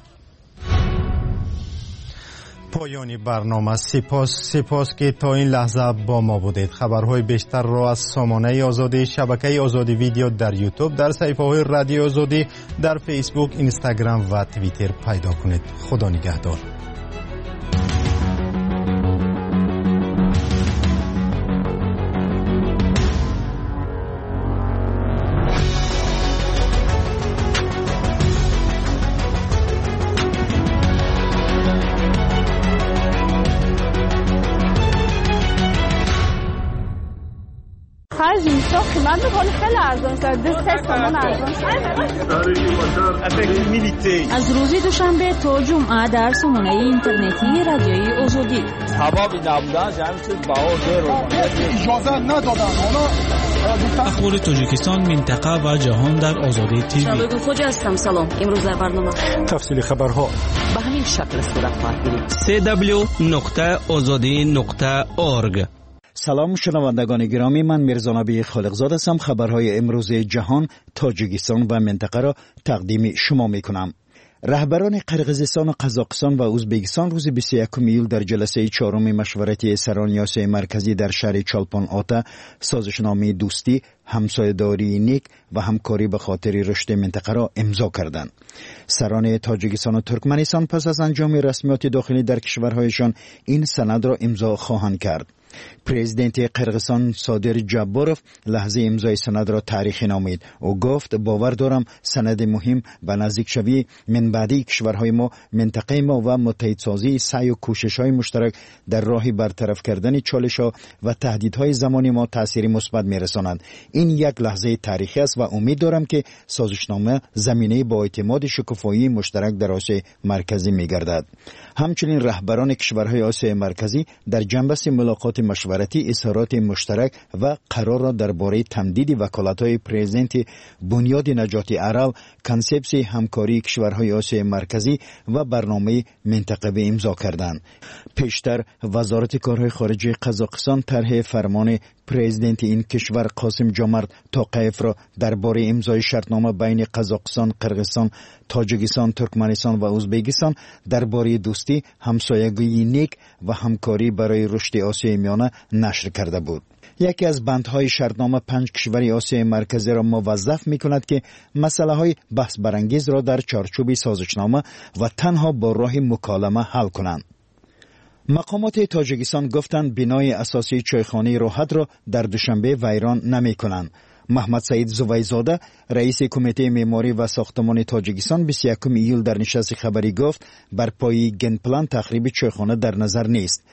پایانی برنامه. سپاس سپاس که تا این لحظه با ما بودید. خبرهای بیشتر را از سامانه آزادی، شبکه آزادی ویدیو در یوتیوب، در صفحه های رادیو آزادی، در فیسبوک، اینستاگرام و توییتر پیدا کنید. خدا نگهدار. از روز دوشنبه تا جمعه در سامانه اینترنتی رادیوی آزادی. سببی نبودن جمع چیز باور اجازه ندادن. اخبار تاجیکستان، منطقه و جهان در آزادی تیوی. شبگون خوجا هستم. سلام. امروز در برنامه تفصیل خبرها به همین شکل صورت خواهد گرفت. سی دبلیو نقطه آزادی نقطه اورگ. سلام شنوندگان گرامی، من میرزا نبی خالقزاد هستم. خبرهای امروز جهان، تاجیکستان و منطقه را تقدیم شما میکنم. رهبران قرقیزستان و قزاقستان و ازبکستان روز بیست و یکم ایول در جلسه چهارم مشورتی سران آسیای مرکزی در شهر چالپان آتا سازشنامه دوستی، همسایه‌داری نیک و همکاری به خاطر رشد منطقه را امضا کردند. سران تاجیکستان و ترکمنستان پس از انجام رسمیات داخلی در کشورهایشان این سند را امضا خواهند کرد. پرزیدنت قرقیزستان صادر جباروف لحظه امضای سند را تاریخی نامید. او گفت باور دارم سند مهم به نزدیک شوی من بعدی کشورهای ما، منطقه ما و متحدسازی سعی و کوشش‌های مشترک در راه برطرف کردن چالش‌ها و تهدیدهای زمانی ما تأثیری مثبت می‌رساند. این یک لحظه تاریخی است و امید دارم که سازشنامه زمینه با اعتماد شکوفایی مشترک در آسیای مرکزی می‌گردد. همچنین رهبران کشورهای آسیای مرکزی در جنبش ملاقات مشورتی اظهارات مشترک و قرار را درباره تمدید وکالت‌های پرزیدنت بنیاد نجات عرب، کنسپسی همکاری کشورهای آسیای مرکزی و برنامه منطقوی امضا کردند. پیشتر وزارت کارهای خارجه قزاقستان طرح فرمان پرزیدنت این کشور قاسم جامرت توقیف را درباره امضای شرطنامه بین قزاقستان، قرقیزستان، تاجیکستان، ترکمنستان و ازبکستان درباره دوستی، همسایگی نیک و همکاری برای رشد آسیای میانه نشر کرده بود. یکی از بندهای شرطنامه پنج کشور آسیای مرکزی را موظف می‌کند که مسائل بحث برانگیز را در چارچوب سازشنامه و تنها با راه مکالمه حل کنند. مقامات تاجیکستان گفتند بنای اساسی چایخانه راحت را در دوشنبه ویران نمی‌کنند. محمد سعید زویزاده، رئیس کمیته معماری و ساختمان تاجیکستان، بیست و یکم ایول در نشست خبری گفت بر پای گنپلان تخریب چایخانه در نظر نیست.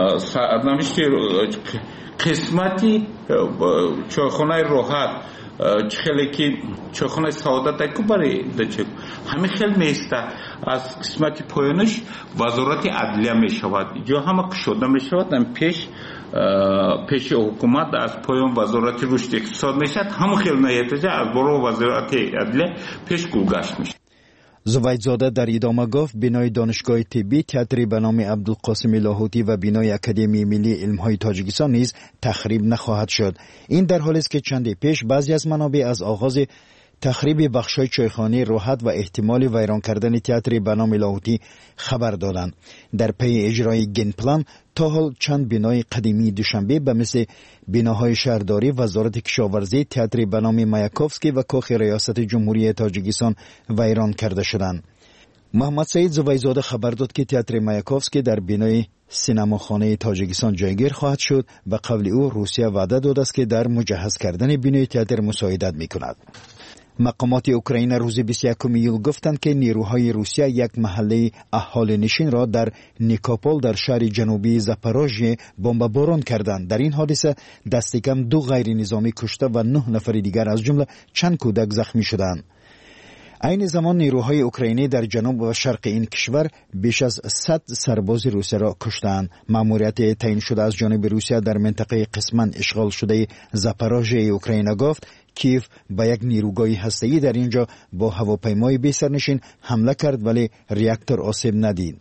قسمتی چایخانه راحت خیلی که چایخانه سعادت که برای دچه همه خیلی میسته از قسمت پایانش وزارت عدلیه می شود یا همه کشوده می شود. هم پیش پیش حکومت از پایان وزارت رشد اقتصاد می شود، همه خیلی نیتیجه از برای وزارت عدلیه پیش گلگشت می شود. زویدزاده در ادامه گفت بنای دانشگاه طبی، تئاتری به نام عبدالقاسم لاهوتی و بنای اکادمی ملی علم‌های تاجیکستان نیز تخریب نخواهد شد. این در حالی است که چندی پیش بعضی از منابع از آغاز تخریب بخش‌های چایخانه راحت و احتمال ویران کردن تئاتر به نام لاهوتی خبر دادند. در پی اجرای گنپلان تا حال چند بنای قدیمی دوشنبه به مثل بناهای شهرداری، وزارت کشاورزی، تئاتر به نام مایاکوفسکی و کاخ ریاست جمهوری تاجیکستان ویران کرده شدند. محمد سعید زویزاده خبر داد که تئاتر مایاکوفسکی در بنای سینماخانه تاجیکستان جایگیر خواهد شد و قبل او روسیه وعده داده است که در مجهز کردن بنای تئاتر مساعدت می‌کند. مقامات اوکراین روز بیست و یکم ایول گفتند که نیروهای روسیه یک محله اهالی نشین را در نیکوپول در شهر جنوبی زاپاروژیه بمباران کردند. در این حادثه دست کم دو غیر نظامی کشته و نه نفر دیگر از جمله چند کودک زخمی شدند. این زمان نیروهای اوکراینی در جنوب و شرق این کشور بیش از صد سرباز روسیه را کشتند. ماموریت تعیین شده از جانب روسیه در منطقه قسما اشغال شده زاپاروژیه اوکراین گفت کیف با یک نیروگاه هسته‌ای در اینجا با هواپیمای بی سرنشین حمله کرد ولی ریاکتور آسیب ندید.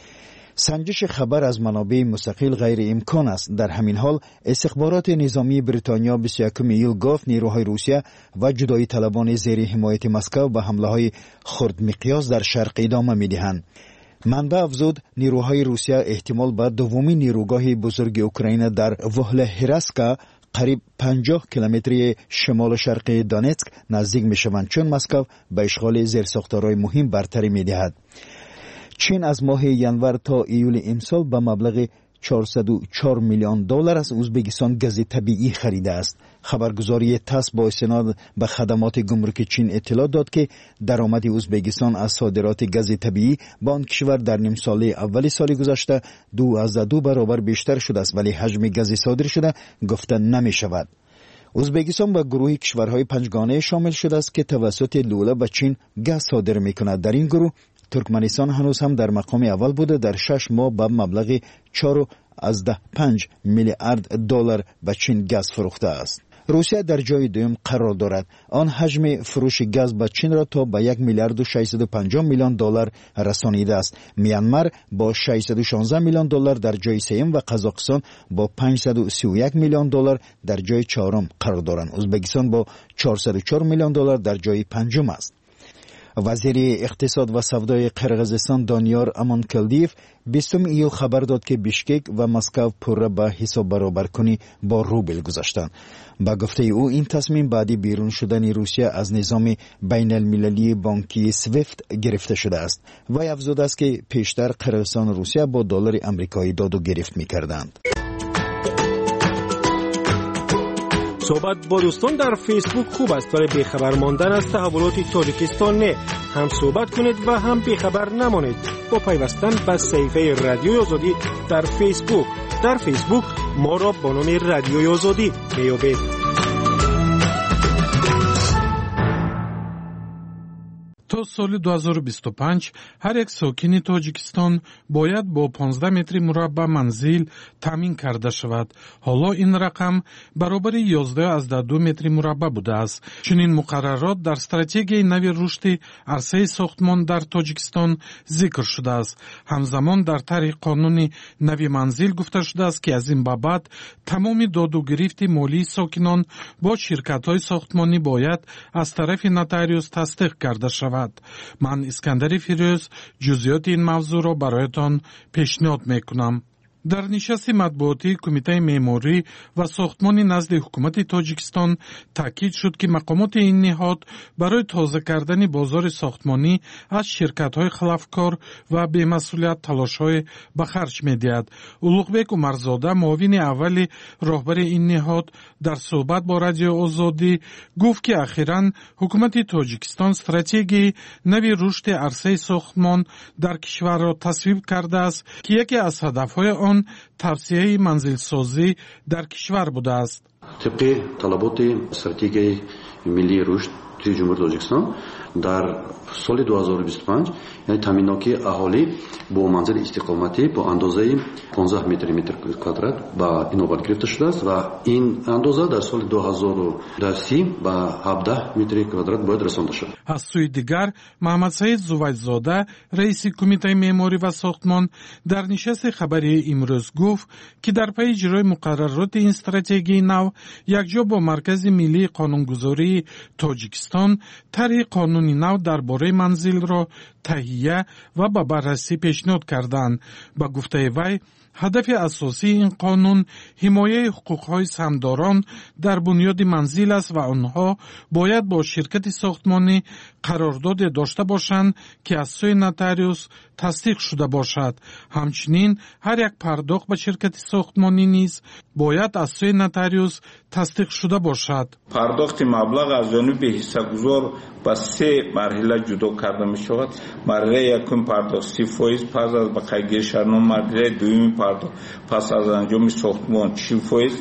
سنجش خبر از منابع مستقل غیر امکان است. در همین حال استخبارات نظامی بریتانیا بیست و یکم ایول گفت نیروهای روسیه و جدایی طلبان زیر حمایت مسکو به حمله های خرد مقیاس در شرق ادامه می‌دهند. منبع افزود نیروهای روسیه احتمال به دومین نیروگاه بزرگ اوکراین در وهلهرسکا قریب پنجاه کیلومتری شمال شرقی دونتسک نزدیک میشوند چون مسکو به اشغال زیرساختارهای مهم برتری میدهد. چین از ماه ینور تا ایول امسال به مبلغ چهارصد و چهار میلیون دلار از ازبکستان گاز طبیعی خریده است. خبرگزاری تاس با استناد به خدمات گمرک چین اطلاع داد که درآمد ازبکستان از صادرات گاز طبیعی با آن کشور در نیم ساله اول سال گذشته دو از دو برابر بیشتر شده است ولی حجم گاز صادر شده گفته نمی شود. ازبکستان به گروه کشورهای پنجگانه شامل شده است که توسط لوله به چین گاز صادر می کند. در این گروه ترکمنستان هنوز هم در مقام اول بوده، در شش ماه به مبلغ چهار از ده پنج میلیارد دلار به چین گاز فروخته است. روسیه در جای دوم قرار دارد. آن حجم فروش گاز به چین را تا به یک میلیارد و ششصد و پنجاه میلیون دلار رسانیده است. میانمار با ششصد و شانزده میلیون دلار در جای سوم و قزاقستان با پانصد و سی و یک میلیون دلار در جای چهارم قرار دارند. ازبکستان با چهارصد و چهار میلیون دلار در جای پنجم است. وزیر اقتصاد و سودای قرقیزستان دانیار امانکلدیف بیستم ایول خبر داد که بیشکک و مسکو پوره به حساب برابر کنی با روبل گذاشتند. با گفته او این تصمیم بعدی بیرون شدن روسیه از نظام بین المللی بانکی سویفت گرفته شده است. وی افزود است که پیشتر قرقیزستان و روسیه با دلار آمریکایی داد و گرفت می‌کردند. صحبت با دوستان در فیسبوک خوب است ولی بیخبر ماندن از تحولات تاجیکستان نه. هم صحبت کنید و هم بیخبر نمانید با پیوستن به صفحه رادیوی آزادی در فیسبوک. در فیسبوک ما را با نام رادیوی آزادی میابید. تا سال دو هزار و بیست و پنج هر یک ساکن تاجیکستان باید با پانزده متر مربع منزل تامین کرده شود. حالا این رقم برابر یازده از دو متر مربع بوده است. چنین مقررات در استراتژی نوی رشد عرصه ساختمان در تاجیکستان ذکر شده است. همزمان در طرح قانون نوی منزل گفته شده است که از این بابت تمام داد و گرفت مالی ساکنان با شرکت‌های ساختمانی باید از طرف نوتاریوس تصدیق کرده شود. من اسکندر فیروز جزئیات این موضوع را برایتان پیشنهاد میکنم. در نشست مطبوعاتی کمیته معماری و ساختمانی نزد حکومت تاجیکستان تاکید شد که مقامات این نهاد برای تازه کردن بازار ساختمانی از شرکت‌های خلافکار و بی‌مسئولیت تلاش‌های به خرج می‌دهد. اولوغبک عمرزاده معاون اول راهبر این نهاد در صحبت با رادیو آزادی گفت که اخیراً حکومت تاجیکستان استراتژی نوی رشد عرصه ساختمان در کشور را تصویب کرده است که یکی از هدف‌های آن توسعه منزل سازی در کشور بوده است. طبق طلبات استراتژی ملی رشد جمهوری تاجیکستان در سال دو هزار و بیست و پنج یعنی تامینات اهالی با منزل استقامتی با اندازه پانزده متر متر کوادرات با اینووات گرفته شده است و این اندازه در سال دو هزار و سی با هفده متر کوادرات باید رسانده شود. از سوی دیگر محمد سعید زویدزاده رئیس کمیته معماری و ساختمان در نشست خبری امروز گفت که در پی اجرای مقررات این استراتژی نو یکجا با مرکز ملی قانونگذاری تاجیکستان طرح قانونی نو درباره منزل را تهیه و به بررسی پیشنهاد کردند. با گفته وی هدف اساسی این قانون حمایت حقوق‌های سهامداران در بنیاد منزل است و آنها باید با شرکت ساختمانی قرارداد داشته باشند که از سوی نotarius تصدیق شده باشد. همچنین هر یک پرداخت به شرکت ساختمانی نیز باید از سوی نotarius تصدیق شده باشد. پرداخت مبلغ از جانب حصه‌گذار با سه مرحله جدا کرده می شود. مرحله یکم پرداخت سی فیصد پس از بقیه شرنامه، مرحله دوم پرداخت پس از انجام ساختمان چهل فیصد،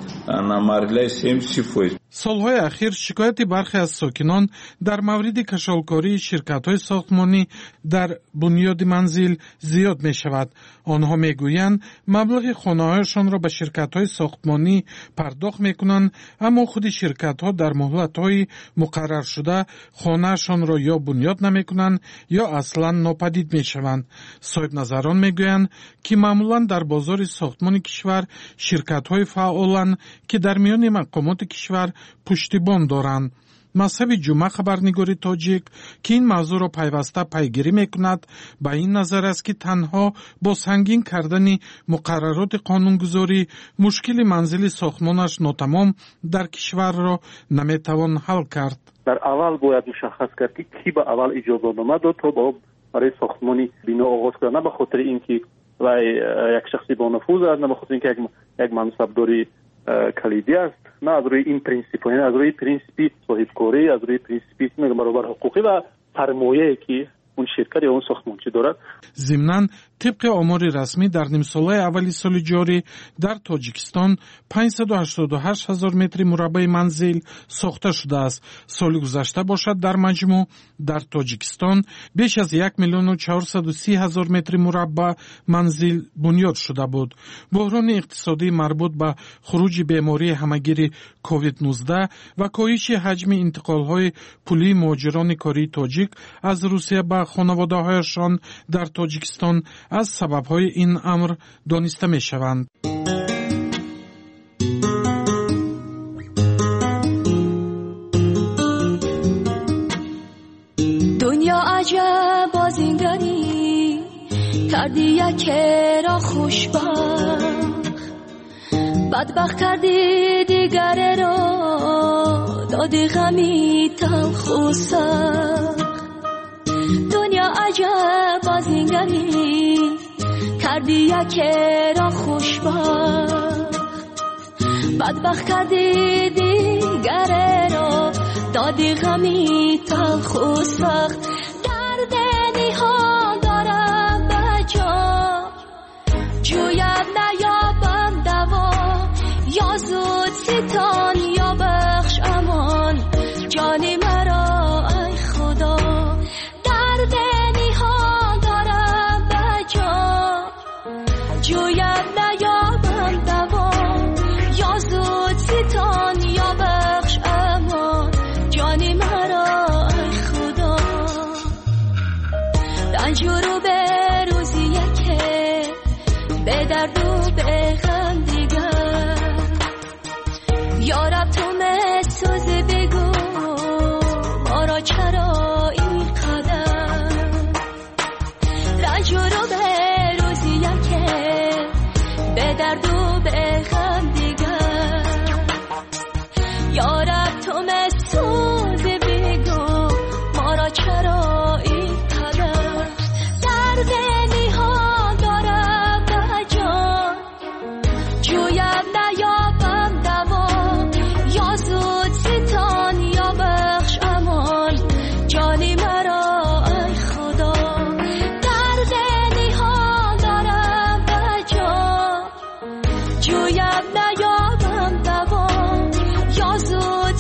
مرحله سوم سی فیصد. سالهای اخیر شکایت برخی از ساکنان در مورد کشالکاری شرکت‌های ساختمانی در بنیاد منزل زیاد می شود. آنها می گویند مبلغ خانه‌هایشان را به شرکت‌های ساختمانی پرداخت می کنند، اما خود شرکت‌ها در مهلت‌های مقرر شده خانه‌شان را یا بنیاد نمی کنند یا اصلاً ناپدید می شوند. صاحب نظران می گویند که معمولاً در بازار ساختمان کشور شرکت‌های فعالند که در میان مقامات کشور پشتیبان دارند. مذهب جمعه خبرنگاری تاجیک که این موضوع را پیوسته پیگیری میکند به این نظر است که تنها با سنگین کردن مقررات قانونگذاری مشکل منزل ساختمانش ناتمام در کشور را نمیتوان حل کرد. در اول باید مشخص کرد که کی به اول اجازه نامه داد تا با برای ساختمانی بنا آغاز کنه، نه به خاطر اینکه و یک شخصی با نفوذ است، نه به خاطر اینکه یک یک منصبداری کلیدی است، نه از روی این پرینسیپ، یعنی از روی پرینسیپی صاحبکاری، از روی پرینسیپی برابر حقوقی و سرمایه‌ای که اون شرکت یا اون ساختمانچی دارد. ضمناً طبق آمار رسمی در نیم ساله اولی سال جاری در تاجیکستان پانصد و هشتاد و هشت هزار متر مربع منزل ساخته شده است. سال گذشته باشد در مجموع در تاجیکستان بیش از یک میلیون و چهارصد و سی هزار متر مربع منزل بنیاد شده بود. بحران اقتصادی مربوط به خروج بیماری همهگیر کووید نوزده و کاهش حجم انتقال‌های پولی مهاجران کاری تاجیک از روسیه به خانواده‌هایشان در تاجیکستان از سبب‌های این امر دانسته می‌شوند. دنیا عجب بازیگری کردی یک را خوشبخت، بدبخت کردی دیگر را دادی غمی تلخ و سخت. دنیا عجب بازیگری کردی یک را خوشبخت، بدبخت کردی دیگر را دادی غمی تلخ و سخت. درد نهان دارم به جا جویم نیابم دوا، یا زود ستان یا بخش امان جان مرا ای خدا. درد نهان دارم به جا جویم نیابم دوا، یا زود ستان یا بخش امان جان مرا ای خدا. رنجور به روزی که به درد و به غم دیگر، یارب تو مسوز بگو ما را چرا این قدر. رنجور به روزی که به درد و به غم دیگر، یارب تو مسوز بگو ما را چرا این قدر. درد نهان دارم به جان جویم نیابم دوا، یا زود ستان یا بخش امان جان مرا ای خدا. درد نهان دارم به جان جویم نیابم دوا، یا زود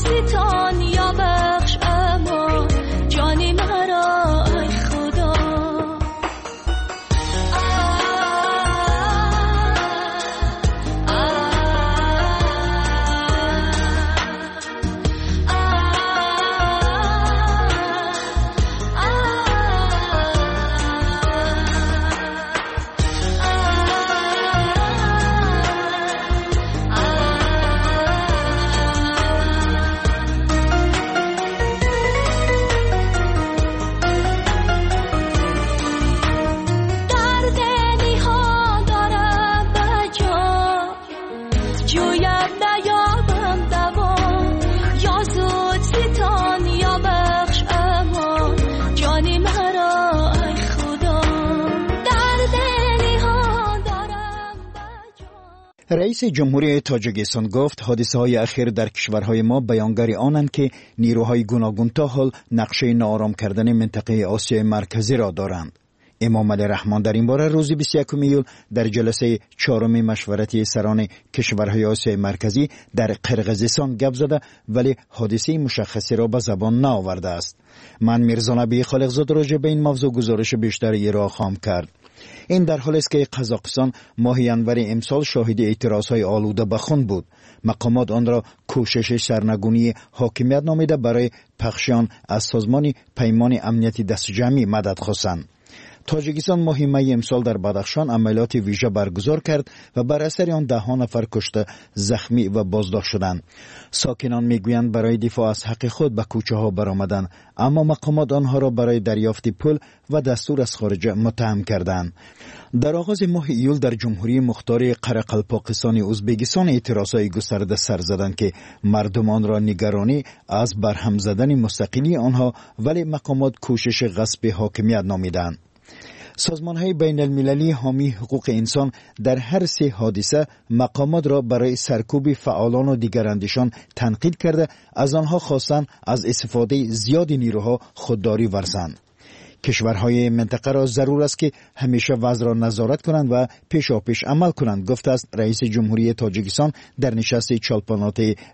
رئیس جمهوری تاجیکستان گفت حادثه های اخیر در کشورهای ما بیانگر آنند که نیروهای گوناگون تا حال نقشه ناآرام کردن منطقه آسیای مرکزی را دارند. امام علی رحمان در این باره روز بیست و یکم ایول در جلسه چهارم مشورتی سران کشورهای آسیای مرکزی در قرقیزستان گپ زده ولی حادثه مشخصی را به زبان نآورده است. من میرزا نبی خالقزاد راجع به این موضوع گزارش بیشتری را خواهم کرد. این در حالی است که قزاقستان ماه ینور امسال شاهد اعتراضهای آلوده به خون بود. مقامات آن را کوشش سرنگونی حاکمیت نامیده برای پخشان از سازمان پیمان امنیتی دست جمعی مدد خواستند. تاجیکستان ماه می امسال در بدخشان عملیات ویژه برگزار کرد و بر اثر آن ده ها نفر کشته، زخمی و بازداشت شدند. ساکنان میگویند برای دفاع از حق خود به کوچه ها برآمدند، اما مقامات آنها را برای دریافت پول و دستور از خارج متهم کردند. در آغاز ماه ایول در جمهوری مختار قرقلپاکستان ازبکستان اعتراضهای گسترده سر زدند که مردم آن را نگرانی از برهم زدن مستقلی آنها، ولی مقامات کوشش غصب حاکمیت نامیدند. سازمان‌های بین المللی حامی حقوق انسان در هر سه حادثه مقامات را برای سرکوب فعالان و دیگر اندیشان تنقید کرده، از آنها خواستند از استفاده زیاد نیروها خودداری ورزند. کشورهای منطقه را ضرور است که همیشه وضع را نظارت کنند و پیشاپیش عمل کنند، گفته است رئیس جمهوری تاجیکستان در نشست چالپانات